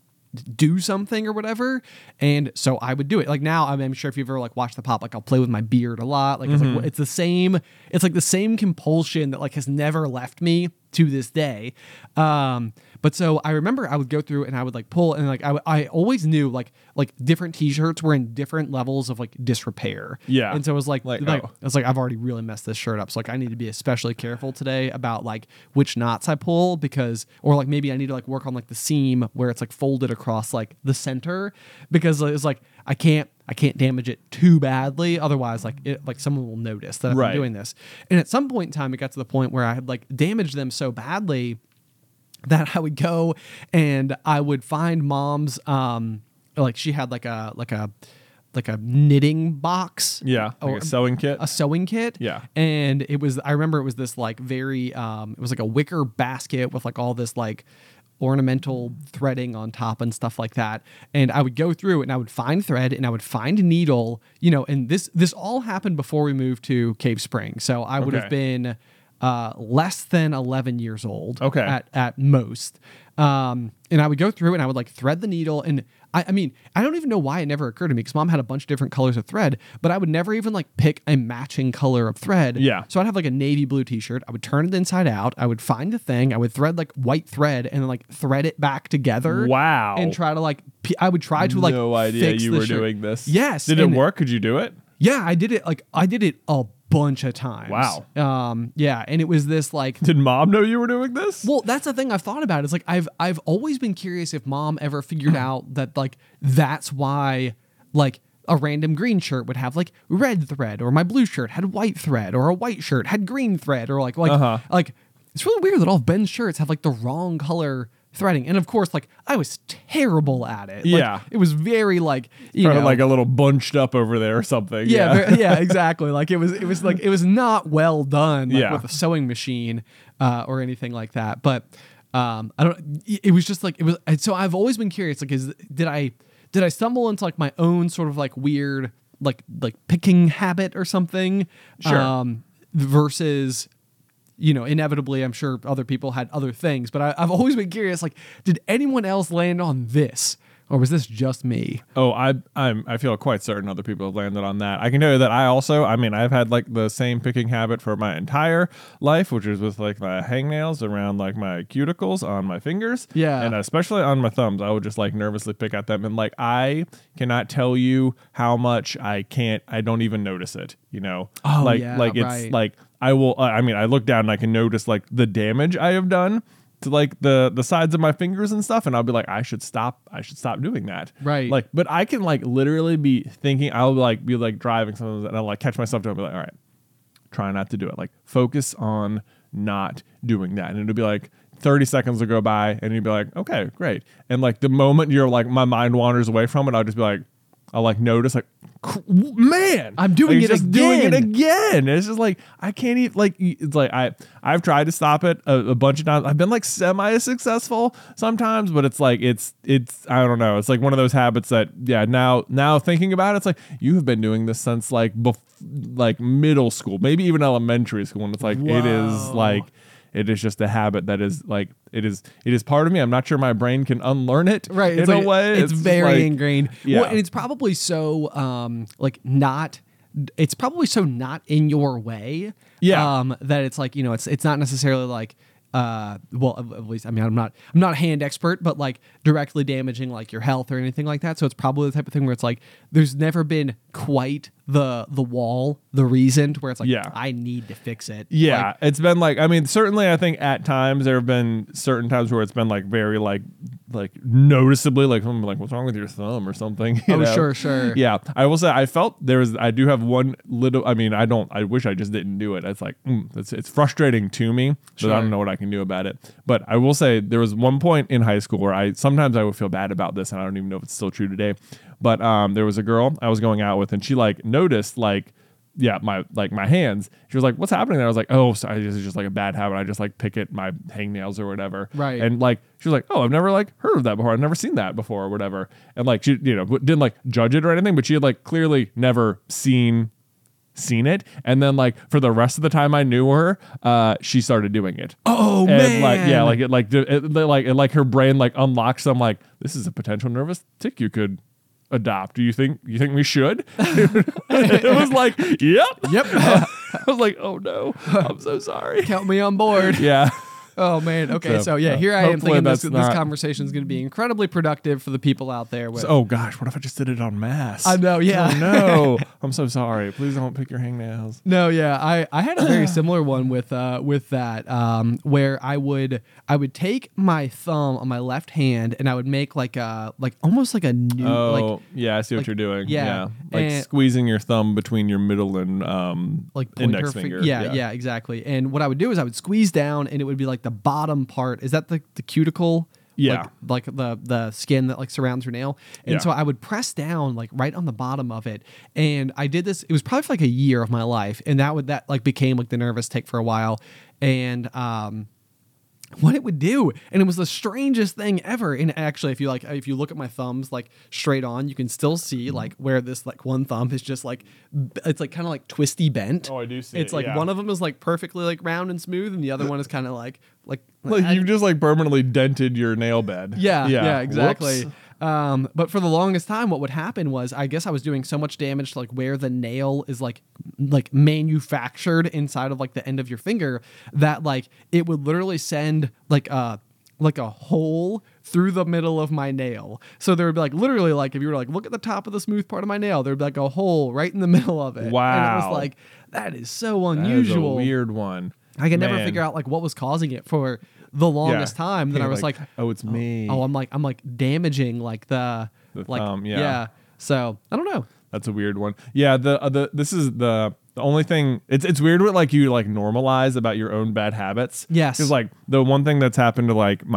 do something or whatever. And so I would do it. Like now, I'm sure if you've ever like watched the pop, like I'll play with my beard a lot. Like it's like the same compulsion that like has never left me to this day. But so I remember I would go through and I would like pull and like I always knew like different t-shirts were in different levels of like disrepair. Yeah. And so it was like Like, I oh. was like, I've already really messed this shirt up. So like I need to be especially careful today about like which knots I pull because or like maybe I need to like work on like the seam where it's like folded across like the center because it's like I can't damage it too badly. Otherwise, like someone will notice that I've Right. been doing this. And at some point in time, it got to the point where I had like damaged them so badly that I would go and I would find mom's like she had like a knitting box. Yeah. Like Or a sewing kit. a sewing kit. Yeah. And I remember it was this like very it was like a wicker basket with like all this like ornamental threading on top and stuff like that. And I would go through and I would find thread and I would find a needle, and this all happened before we moved to Cave Spring. So I would have Okay. been less than 11 years old Okay. at most. And I would go through and I would like thread the needle. And I mean, I don't even know why it never occurred to me because mom had a bunch of different colors of thread, but I would never even like pick a matching color of thread. Yeah. So I'd have like a navy blue t-shirt. I would turn it inside out. I would find the thing. I would thread like white thread and then like thread it back together. Wow. And try to like, I would try to like no idea fix you the were shirt. doing this. Yes. Did it and- work? Could you do it? Yeah, I did it. Like I did it a bunch of times. Wow. Yeah. And it was this like, Did mom know you were doing this? well, that's the thing I've thought about. It's like I've always been curious if mom ever figured out that like that's why like a random green shirt would have like red thread, or my blue shirt had white thread, or a white shirt had green thread, or like like it's really weird that all of Ben's shirts have like the wrong color threading. And of course, like I was terrible at it. Like, Yeah. it was very like Kind of like a little bunched up over there or something. yeah, yeah, exactly. Like it was not well done like, Yeah. with a sewing machine or anything like that. But I don't. It was just like it was. So I've always been curious. Like, did I stumble into like my own sort of like weird like picking habit or something? Sure. Versus. Inevitably, I'm sure other people had other things, but I've always been curious. Like, did anyone else land on this, or was this just me? Oh, I feel quite certain other people have landed on that. I can tell you that I've had like the same picking habit for my entire life, which is with like my hangnails around like my cuticles on my fingers. Yeah. And especially on my thumbs, I would just like nervously pick at them. And like, I cannot tell you how much I don't even notice it, Oh, like, yeah, like it's right. like, I will, I look down and I can notice like the damage I have done to like the sides of my fingers and stuff, and I'll be like, I should stop doing that. Right. Like, but I can like literally be thinking, I'll like be like driving something and I'll like catch myself doing it, be like, all right, try not to do it. Like focus on not doing that. And it'll be like 30 seconds will go by and you'll be like, okay, great. And like the moment you're like, my mind wanders away from it, I'll just be like, I'll like notice like, man, I'm doing like, it just doing it again. again. It's just like, I can't even like, it's like, I've tried to stop it a bunch of times. I've been like semi-successful sometimes, but it's like, it's, I don't know. It's like one of those habits that, yeah, now thinking about it, it's like, you have been doing this since like, like middle school, maybe even elementary school. And it's like, it is Whoa. like, it is just a habit that is like it is part of me. I'm not sure my brain can unlearn it. Right. In a way. It's very like, ingrained. Yeah. Well, and it's probably so it's probably so not in your way. Yeah. That it's like, it's not necessarily like well, at least, I mean, I'm not a hand expert, but like directly damaging like your health or anything like that. So it's probably the type of thing where it's like, there's never been quite the wall, the reason to where it's like, Yeah. I need to fix it. Yeah, Like, it's been like, I mean, certainly I think at times there have been certain times where it's been like very like noticeably like, I'm like, what's wrong with your thumb or something? you Oh, know? sure. Yeah, I will say I felt I do have one little, I mean, I wish I just didn't do it. It's like, it's frustrating to me, but Sure. I don't know what I can do about it. But I will say there was one point in high school where sometimes I would feel bad about this, and I don't even know if it's still true today. But there was a girl I was going out with, and she like noticed like, yeah, my hands. She was like, "What's happening?" And I was like, "Oh, sorry, this is just like a bad habit. I just like pick at my hangnails or whatever." Right. And like she was like, "Oh, I've never like heard of that before. I've never seen that before or whatever." And like she, didn't like judge it or anything, but she had like clearly never seen it. And then like for the rest of the time I knew her, she started doing it. Oh, And man. like, yeah, like it her brain like unlocks some like, this is a potential nervous tick you could adopt. Do you think we should? It was like, yep. Yep. I was like, oh no, I'm so sorry. Count me on board. Yeah. Oh man. Okay. So yeah, here I am hopefully thinking this that's not- conversation is going to be incredibly productive for the people out there. With, Oh gosh, what if I just did it on mass? I know. Yeah. Oh, no, I'm so sorry. Please don't pick your hangnails. No, yeah, I had a very similar one with that where I would take my thumb on my left hand and I would make like almost like a new Oh, yeah, I see what like- you're doing. yeah, Like and- squeezing your thumb between your middle and like index pointer finger. Yeah, exactly. And what I would do is I would squeeze down and it would be like the bottom part. Is that the cuticle? Yeah. Like the skin that like surrounds your nail. And Yeah. so I would press down like right on the bottom of it. And I did this, it was probably for like a year of my life. And that like became like the nervous tick for a while. And what it would do, and it was the strangest thing ever. And actually, if you look at my thumbs like straight on, you can still see like where this like one thumb is just like it's like kind of like twisty bent. Oh, I do see It's it, like yeah. one of them is like perfectly like round and smooth, and the other one is kind of like Like you've just like permanently dented your nail bed. yeah, exactly. Whoops. But for the longest time, what would happen was I guess I was doing so much damage to like where the nail is like manufactured inside of like the end of your finger that like it would literally send like a hole through the middle of my nail. So there would be like literally like if you were like look at the top of the smooth part of my nail, there'd be like a hole right in the middle of it. And it Wow. was like that is so That is a unusual. weird one. I could never Man. figure out like what was causing it for the longest time. Then You're I was like, oh, it's me. oh, I'm like damaging like the like thumb, yeah. So I don't know. That's a weird one. Yeah, this is the only thing. It's weird what like you like normalize about your own bad habits. Yes. Because like the one thing that's happened to like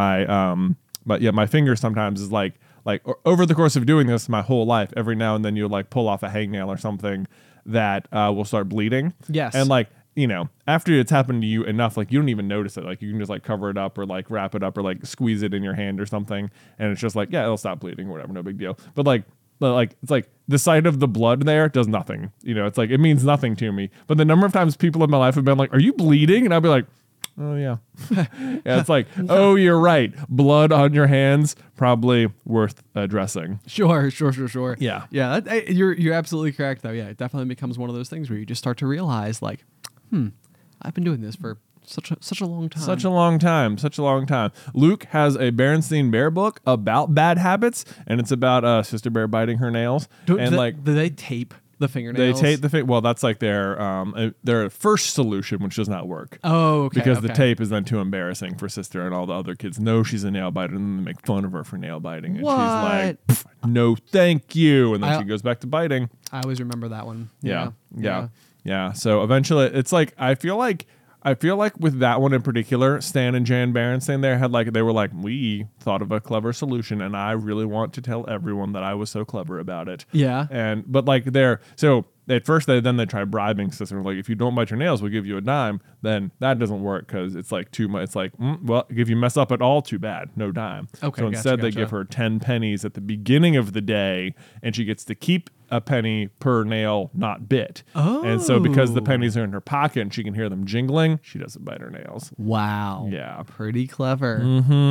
my finger sometimes is like over the course of doing this my whole life, every now and then you like pull off a hangnail or something that will start bleeding. Yes. And like, you know, after it's happened to you enough, like you don't even notice it. Like you can just like cover it up or like wrap it up or like squeeze it in your hand or something, and it's just like, yeah, it'll stop bleeding or whatever, no big deal. But it's like the sight of the blood there does nothing. You know, it's like it means nothing to me. But the number of times people in my life have been like, "Are you bleeding?" and I'll be like, "Oh yeah." Yeah, it's like, "Oh, you're right. Blood on your hands probably worth addressing." Sure. Yeah. Yeah. You're absolutely correct though. Yeah, it definitely becomes one of those things where you just start to realize like, I've been doing this for such a long time. Such a long time. Luke has a Berenstein Bear book about bad habits, and it's about Sister Bear biting her nails. Do they tape the they fingernails? tape the well, that's like their first solution, which does not work. Oh, okay. Because the okay. tape is then too embarrassing for Sister, and all the other kids know she's a nail biter, and then they make fun of her for nail biting, and she's like, What? "No, thank you," and then I- she goes back to biting. I always remember that one. Yeah. So eventually, it's like I feel like with that one in particular, Stan and Jan Berenstain they were like, we thought of a clever solution, and I really want to tell everyone that I was so clever about it. Yeah. But like so at first they try bribing Sister, like, if you don't bite your nails, we'll give you a dime. Then that doesn't work because it's like too much. It's like, well, if you mess up at all, too bad, no dime. Okay, So instead they gotcha. give her 10 pennies at the beginning of the day, and she gets to keep a penny per nail not bit. And so because the Oh. pennies are in her pocket and she can hear them jingling, she doesn't bite her nails. Wow. Yeah. Pretty clever.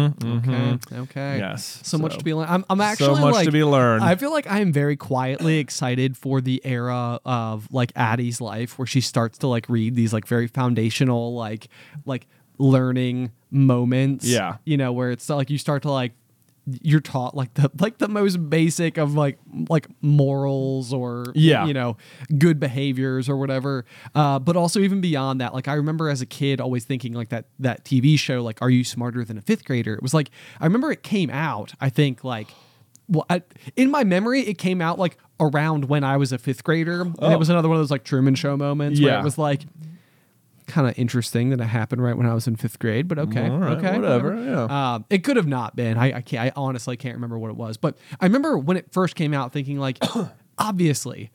Okay. Yes. So much to be learned. I'm actually so much like, to be learned. I feel like I am very quietly excited for the era of like Addie's life where she starts to like read these like very foundational like learning moments. Yeah. You know, where it's like you start to like you're taught like the most basic of like morals or Yeah. you know, good behaviors or whatever, but also even beyond that, like I remember as a kid always thinking like that TV show like Are You Smarter Than a Fifth Grader? It was like I remember it came out I think like in my memory it came out like around when I was a fifth grader, and it was another one of those like Truman Show moments where Yeah. it was like kind of interesting that it happened right when I was in fifth grade, but okay, All right, okay, whatever, yeah. It could have not been. I honestly can't remember what it was, but I remember when it first came out, thinking like, obviously,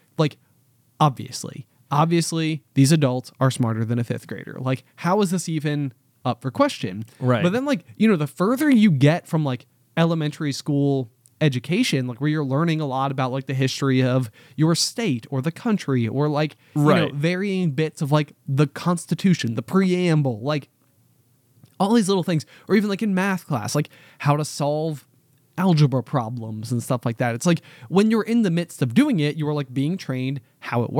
these adults are smarter than a fifth grader. Like, how is this even up for question? Right. But then, like, you know, the further you get from like elementary school education, like where you're learning a lot about like the history of your state or the country or like you know, Right. varying bits of like the Constitution, the preamble, like all these little things, or even like in math class, like how to solve algebra problems and stuff like that. It's like when you're in the midst of doing it, you are like being trained how it works,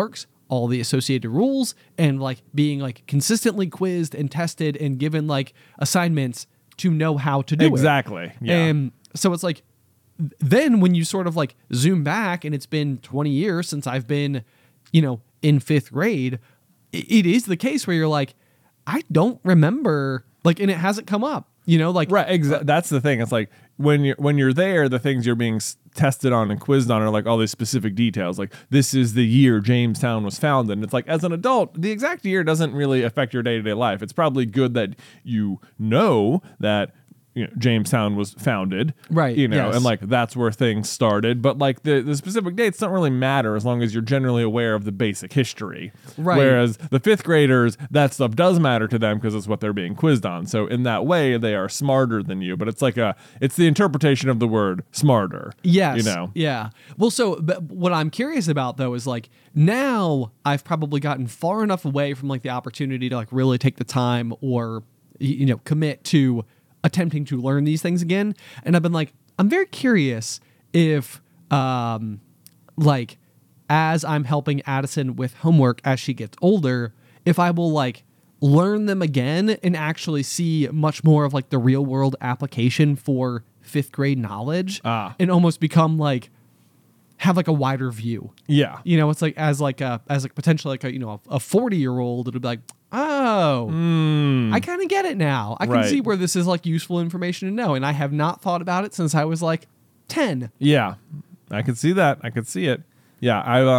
all the associated rules and like being like consistently quizzed and tested and given like assignments to know how to do it. Exactly. Yeah. And so it's like, then when you sort of like zoom back and it's been 20 years since I've been, in fifth grade, it is the case where you're like, I don't remember, like, and it hasn't come up, like. Right. That's the thing. It's like when you're there, the things you're being tested on and quizzed on are like all these specific details. Like, this is the year Jamestown was founded. And it's like, as an adult, the exact year doesn't really affect your day-to-day life. It's probably good that you know that Jamestown was founded, right? Yes. And like that's where things started. But like the specific dates don't really matter as long as you're generally aware of the basic history. Right. Whereas the fifth graders, that stuff does matter to them because it's what they're being quizzed on. So in that way, they are smarter than you. But it's like it's the interpretation of the word smarter. Yes. Yeah. Well, so but what I'm curious about though is like now I've probably gotten far enough away from like the opportunity to like really take the time or commit to attempting to learn these things again. And I've been like, I'm very curious if, like, as I'm helping Addison with homework as she gets older, if I will, like, learn them again and actually see much more of, like, the real world application for fifth grade knowledge and almost become, like, have like a wider view. Yeah. It's like as potentially like a 40-year-old, it'll be like, oh, I kind of get it now. I can see where this is like useful information to know. And I have not thought about it since I was like 10. Yeah. I could see that. I could see it. Yeah.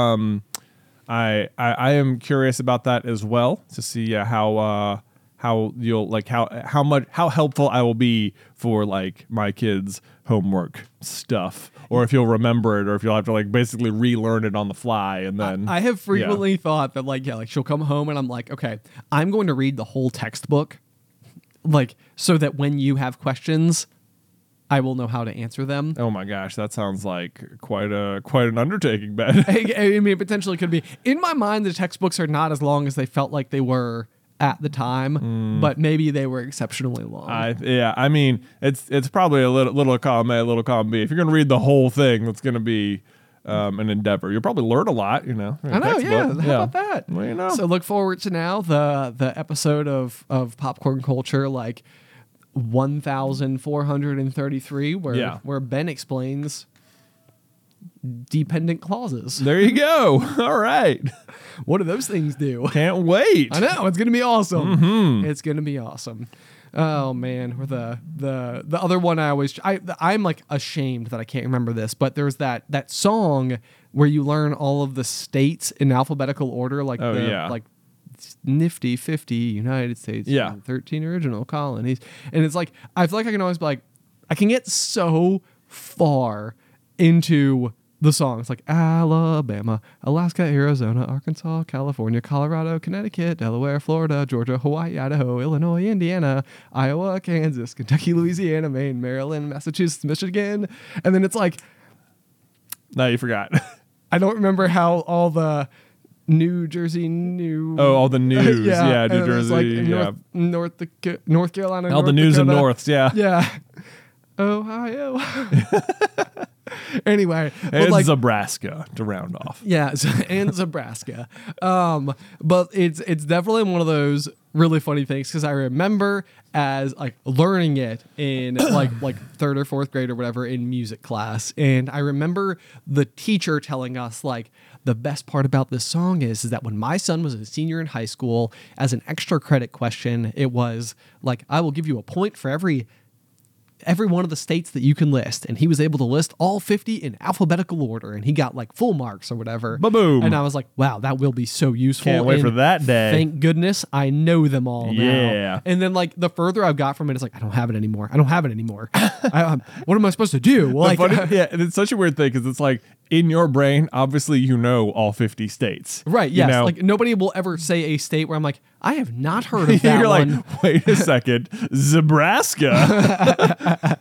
I am curious about that as well to see how you'll like how helpful I will be for like my kids' homework stuff, or if you'll remember it, or if you'll have to like basically relearn it on the fly. And then I have frequently thought that like she'll come home and I'm like, okay, I'm going to read the whole textbook, like so that when you have questions, I will know how to answer them. Oh my gosh, that sounds like quite an undertaking, Ben. I mean, it potentially could be. In my mind, the textbooks are not as long as they felt like they were at the time, but maybe they were exceptionally long. I mean, it's probably a little column A, a little column B. If you're going to read the whole thing, it's going to be an endeavor. You'll probably learn a lot, I know, yeah. How about that? Well, So look forward to now the episode of Popcorn Culture, like 1433, where Ben explains dependent clauses. There you go. All right. What do those things do? Can't wait. I know, it's gonna be awesome. Mm-hmm. It's gonna be awesome. Oh man, or the other one I'm like ashamed that I can't remember this, but there's that song where you learn all of the states in alphabetical order, like like nifty 50 United States, 13 original colonies, and it's like I feel like I can always be like I can get so far into the songs like Alabama, Alaska, Arizona, Arkansas, California, Colorado, Connecticut, Delaware, Florida, Georgia, Hawaii, Idaho, Illinois, Indiana, Iowa, Kansas, Kentucky, Louisiana, Maine, Maryland, Massachusetts, Michigan. And then it's like, no, you forgot. I don't remember how all the New Jersey, all the news. yeah, New Jersey, like North Carolina, all the news and Norths, yeah. Ohio. Anyway, and like, Nebraska to round off. Yeah, and Nebraska. But it's definitely one of those really funny things because I remember as like learning it in like third or fourth grade or whatever in music class, and I remember the teacher telling us like the best part about this song is that when my son was a senior in high school, as an extra credit question, it was like I will give you a point for every one of the states that you can list, and he was able to list all 50 in alphabetical order, and he got like full marks or whatever. Ba-boom. And I was like, wow, that will be so useful. Can't wait for that day. Thank goodness I know them all now. And then like the further I've got from it, it's like I don't have it anymore. What am I supposed to do? Like, and it's such a weird thing because it's like in your brain, obviously you know all 50 states. Right, yes. Like nobody will ever say a state where I'm like, I have not heard of that You're one. like, wait a second, Nebraska.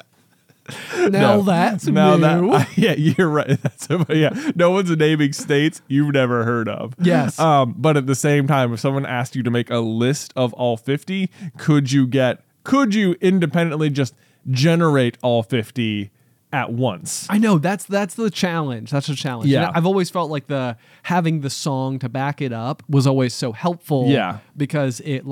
That's new. Yeah, you're right. No one's naming states you've never heard of. Yes. But at the same time, if someone asked you to make a list of all 50, could you independently just generate all 50 at once. I know that's the challenge. That's the challenge. Yeah. And I've always felt like having the song to back it up was always so helpful. Yeah. Because it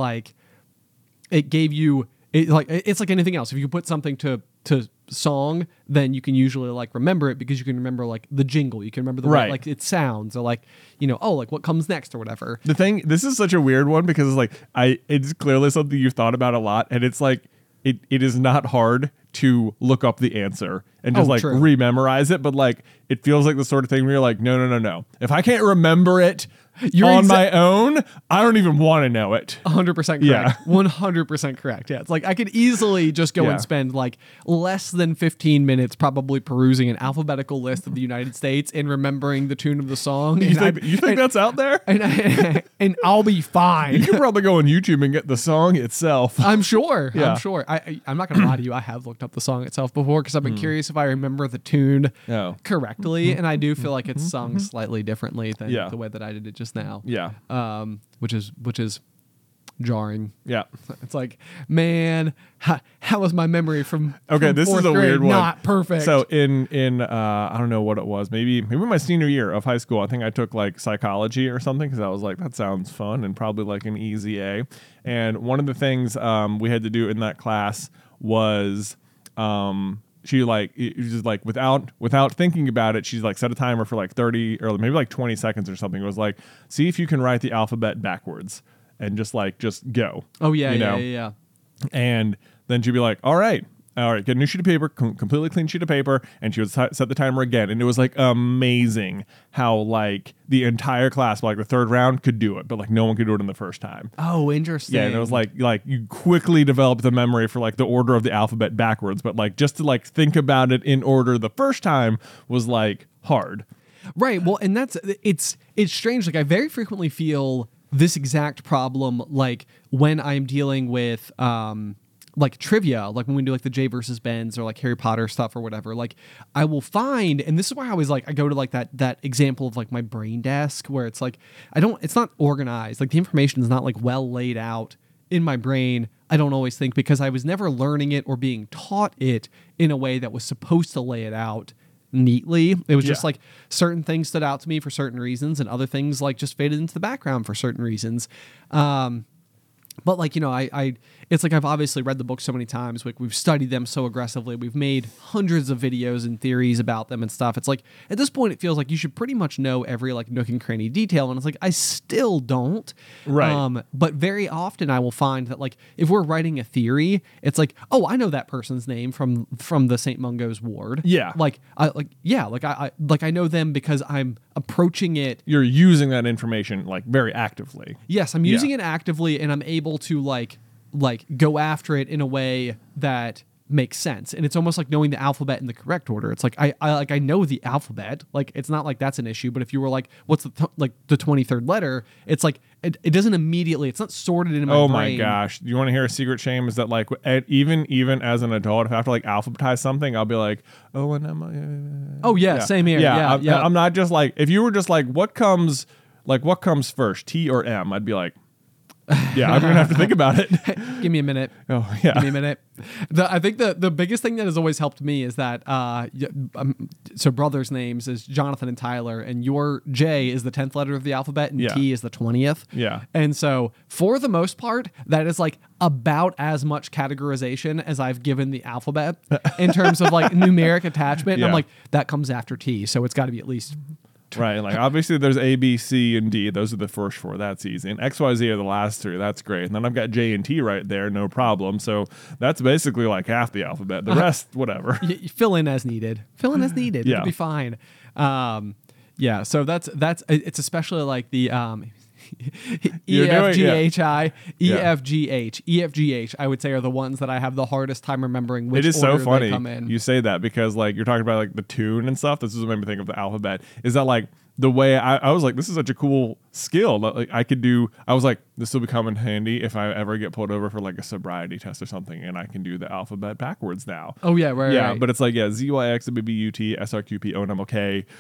gave you it's like anything else. If you put something to song, then you can usually like remember it because you can remember like the jingle. You can remember the way Right. like it sounds, or like, like what comes next or whatever. This is such a weird one because it's like it's clearly something you've thought about a lot, and it's like it is not hard to look up the answer and just True. rememorize it, but like it feels like the sort of thing where you're like, no. If I can't remember it on my own, I don't even want to know it. 100% correct. Yeah. 100% correct. Yeah. It's like I could easily just go Yeah. and spend like less than 15 minutes probably perusing an alphabetical list of the United States and remembering the tune of the song. You think that's out there? And I'll be fine. You could probably go on YouTube and get the song itself. I'm sure. Yeah. I'm sure. I'm not going to lie to you. I have looked up the song itself before because I've been curious if I remember the tune Oh. correctly. And I do feel like it's sung slightly differently than Yeah. the way that I did it just now. Yeah. Which is jarring. Yeah. It's like, man, how was my memory from This is fourth a grade weird one. not perfect? So in I don't know what it was. Maybe my senior year of high school, I think I took like psychology or something because I was like, that sounds fun and probably like an easy A. And one of the things we had to do in that class was she like it was just like without thinking about it, she's like set a timer for like 30 or maybe like 20 seconds or something. It was like, see if you can write the alphabet backwards and just go. oh yeah, you yeah, know? yeah. And then she'd be like, all right, get a new sheet of paper, completely clean sheet of paper. And she would set the timer again. And it was like amazing how like the entire class, like the third round, could do it, but like no one could do it in the first time. Oh, interesting. Yeah, and it was like you quickly develop the memory for like the order of the alphabet backwards, but like just to like think about it in order the first time was like hard. Right. Well, and it's strange. Like I very frequently feel this exact problem, like when I'm dealing with like trivia, like when we do like the Jay versus Ben's or like Harry Potter stuff or whatever. Like I will find, and this is why I always like I go to like that example of like my brain desk where it's like it's not organized. Like the information is not like well laid out in my brain. I don't always think because I was never learning it or being taught it in a way that was supposed to lay it out neatly. It was just Yeah. like certain things stood out to me for certain reasons and other things like just faded into the background for certain reasons. But like, I it's like I've obviously read the book so many times. Like we've studied them so aggressively. We've made hundreds of videos and theories about them and stuff. It's like at this point, it feels like you should pretty much know every like nook and cranny detail. And it's like I still don't. Right. But very often I will find that like if we're writing a theory, it's like, oh, I know that person's name from the St. Mungo's ward. Yeah. I know them because I'm approaching it. You're using that information like very actively. Yes, I'm using it actively, and I'm able to like go after it in a way that makes sense. And it's almost like knowing the alphabet in the correct order. It's like I know the alphabet. Like it's not like that's an issue. But if you were like, what's the 23rd letter? It's like it doesn't immediately. It's not sorted in my brain. Oh my gosh! You want to hear a secret shame? Is that like even as an adult, if I have to like alphabetize something, I'll be like, oh, and Emma. Oh yeah, same here. Yeah, I'm not just like if you were just like what comes first, T or M? I'd be like, yeah, I'm gonna have to think about it. Give me a minute. Oh yeah. Give me a minute. I think the biggest thing that has always helped me is that so brothers' names is Jonathan and Tyler, and your J is the 10th letter of the alphabet, and Yeah. T is the 20th. Yeah. And so for the most part, that is like about as much categorization as I've given the alphabet in terms of like numeric attachment. And I'm Yeah. like, that comes after T, so it's got to be at least. Right, like obviously there's A, B, C, and D. Those are the first four. That's easy. And X, Y, Z are the last three. That's great. And then I've got J and T right there, no problem. So that's basically like half the alphabet. The rest, whatever. You fill in as needed. Fill in as needed. Yeah. It'll be fine. Yeah. So that's it's especially like the You're doing- EFGHI, Yeah. EFGH, I would say are the ones that I have the hardest time remembering which It is so order they funny come in. you say that because like you're talking about like the tune and stuff. This is what made me think of the alphabet. Is that like the way I was like, this is such a cool skill that like I could do. I was like, this will become in handy if I ever get pulled over for like a sobriety test or something, and I can do the alphabet backwards now. Oh yeah, right. Yeah, right. but it's like Z Y X W B U T S R Q P O N M O K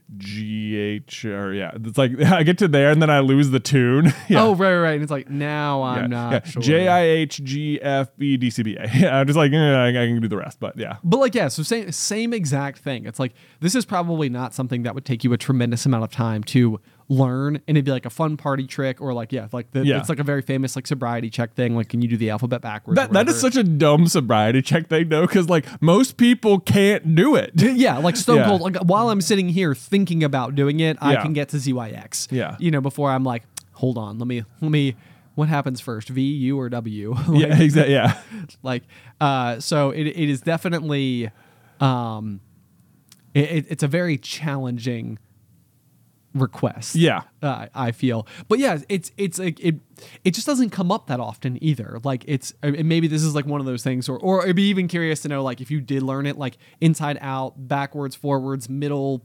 GH or it's like I get to there and then I lose the tune. Yeah. Oh, right. And it's like, now I'm not sure. JIHGFBDCBA. Yeah, I'm just like, I can do the rest, but yeah. But like, yeah, so same exact thing. It's like, this is probably not something that would take you a tremendous amount of time to learn, and it'd be like a fun party trick, or like, it's like a very famous like sobriety check thing. Like, can you do the alphabet backwards? That is such a dumb sobriety check thing though, because like most people can't do it. Yeah, like Stone Cold. Like, while I'm sitting here thinking about doing it, I can get to ZYX. Yeah, before I'm like, hold on, let me. What happens first, V, U, or W? Like, yeah, exactly. Yeah, like, so it is definitely, it's a very challenging request. Yeah, I feel, but yeah, it's like it just doesn't come up that often either. Like, maybe this is like one of those things, or I'd be even curious to know, like, if you did learn it like inside out, backwards, forwards, middle,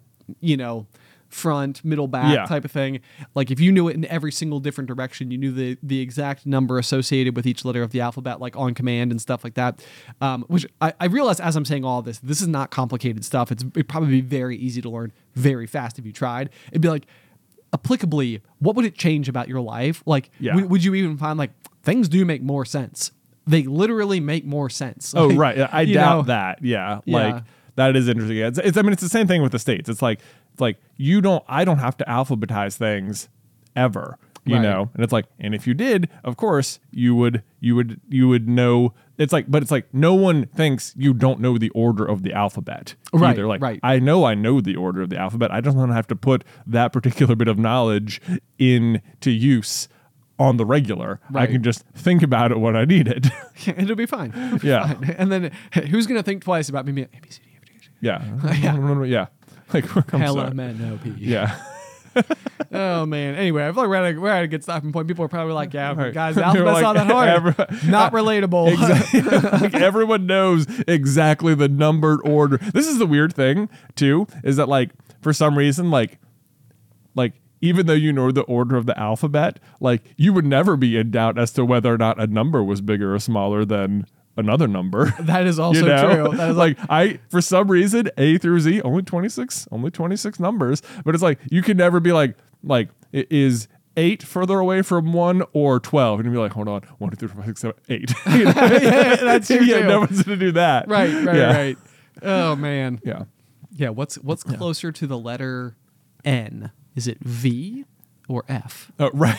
front, middle, back type of thing. Like, if you knew it in every single different direction, you knew the exact number associated with each letter of the alphabet, like on command and stuff like that. Which I realize as I'm saying all this is not complicated stuff. It'd probably be very easy to learn very fast if you tried. It'd be like, applicably, what would it change about your life? Like, would you even find like things do make more sense? They literally make more sense. Oh, like, right. I doubt that. Yeah. Like, that is interesting. It's the same thing with the states. It's like I don't have to alphabetize things ever, you know? And it's like, and if you did, of course you would know. It's like, but it's like, no one thinks you don't know the order of the alphabet either. Like, I know the order of the alphabet. I just don't have to put that particular bit of knowledge into use on the regular. I can just think about it when I need it. It'll be fine. Fine. And then who's going to think twice about me? A, B, C, D, F, G, H, yeah. Yeah. Like, LMNOP. Yeah. Oh man. Anyway, I feel like we're at a good stopping point. People are probably like, "Yeah, guys, the alphabet's not that hard. Not relatable." Exactly. Like, everyone knows exactly the numbered order. This is the weird thing too, is that like for some reason, like even though you know the order of the alphabet, like you would never be in doubt as to whether or not a number was bigger or smaller than another number. That is also true. That is like for some reason, A through Z, only 26 numbers, but it's like you can never be like is 8 further away from 1 or 12, and you'd be like, hold on, 1, 2, 3, 4, 5, 6, 7, 8. Yeah, that's true. Yeah, no one's gonna do that. Right. Oh man. Yeah. What's closer to the letter N? Is it V or F? Right.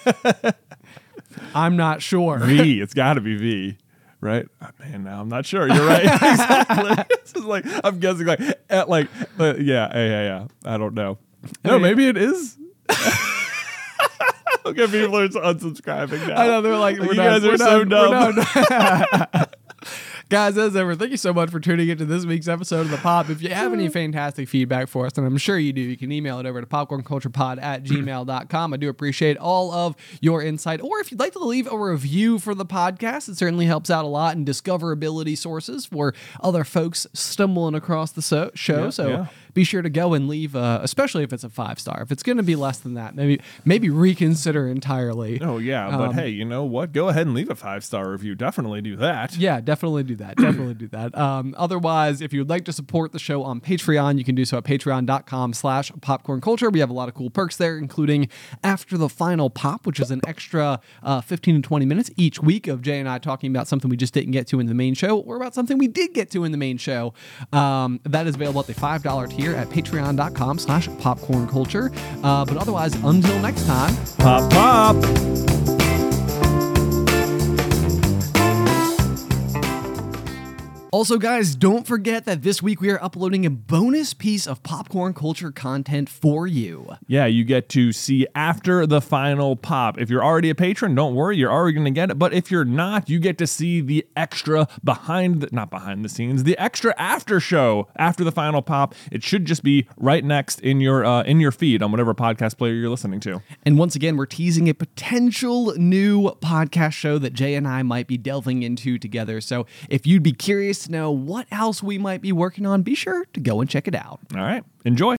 I'm not sure. V. It's got to be V. Right? Oh, man, now I'm not sure. You're right. Exactly. This is like, I'm guessing yeah. I don't know. No, maybe it is. Okay, people are unsubscribing now. I know, they're like, you guys are so dumb. Guys, as ever, thank you so much for tuning into this week's episode of The Pop. If you have any fantastic feedback for us, and I'm sure you do, you can email it over to popcornculturepod@gmail.com. I do appreciate all of your insight. Or if you'd like to leave a review for the podcast, it certainly helps out a lot in discoverability sources for other folks stumbling across the show. Be sure to go and leave, especially if it's a 5-star. If it's going to be less than that, maybe reconsider entirely. Oh, yeah. But hey, you know what? Go ahead and leave a 5-star review. Definitely do that. Yeah, definitely do that. Otherwise, if you'd like to support the show on Patreon, you can do so at patreon.com/popcornculture. We have a lot of cool perks there, including After the Final Pop, which is an extra 15 to 20 minutes each week of Jay and I talking about something we just didn't get to in the main show, or about something we did get to in the main show. That is available at the $5 tier at patreon.com/popcornculture. But otherwise, until next time, pop. Also, guys, don't forget that this week we are uploading a bonus piece of popcorn culture content for you. Yeah, you get to see After the Final Pop. If you're already a patron, don't worry, you're already going to get it. But if you're not, you get to see the extra the extra after show after the Final Pop. It should just be right next in your feed on whatever podcast player you're listening to. And once again, we're teasing a potential new podcast show that Jay and I might be delving into together. So if you'd be curious to know what else we might be working on, be sure to go and check it out. All right. Enjoy.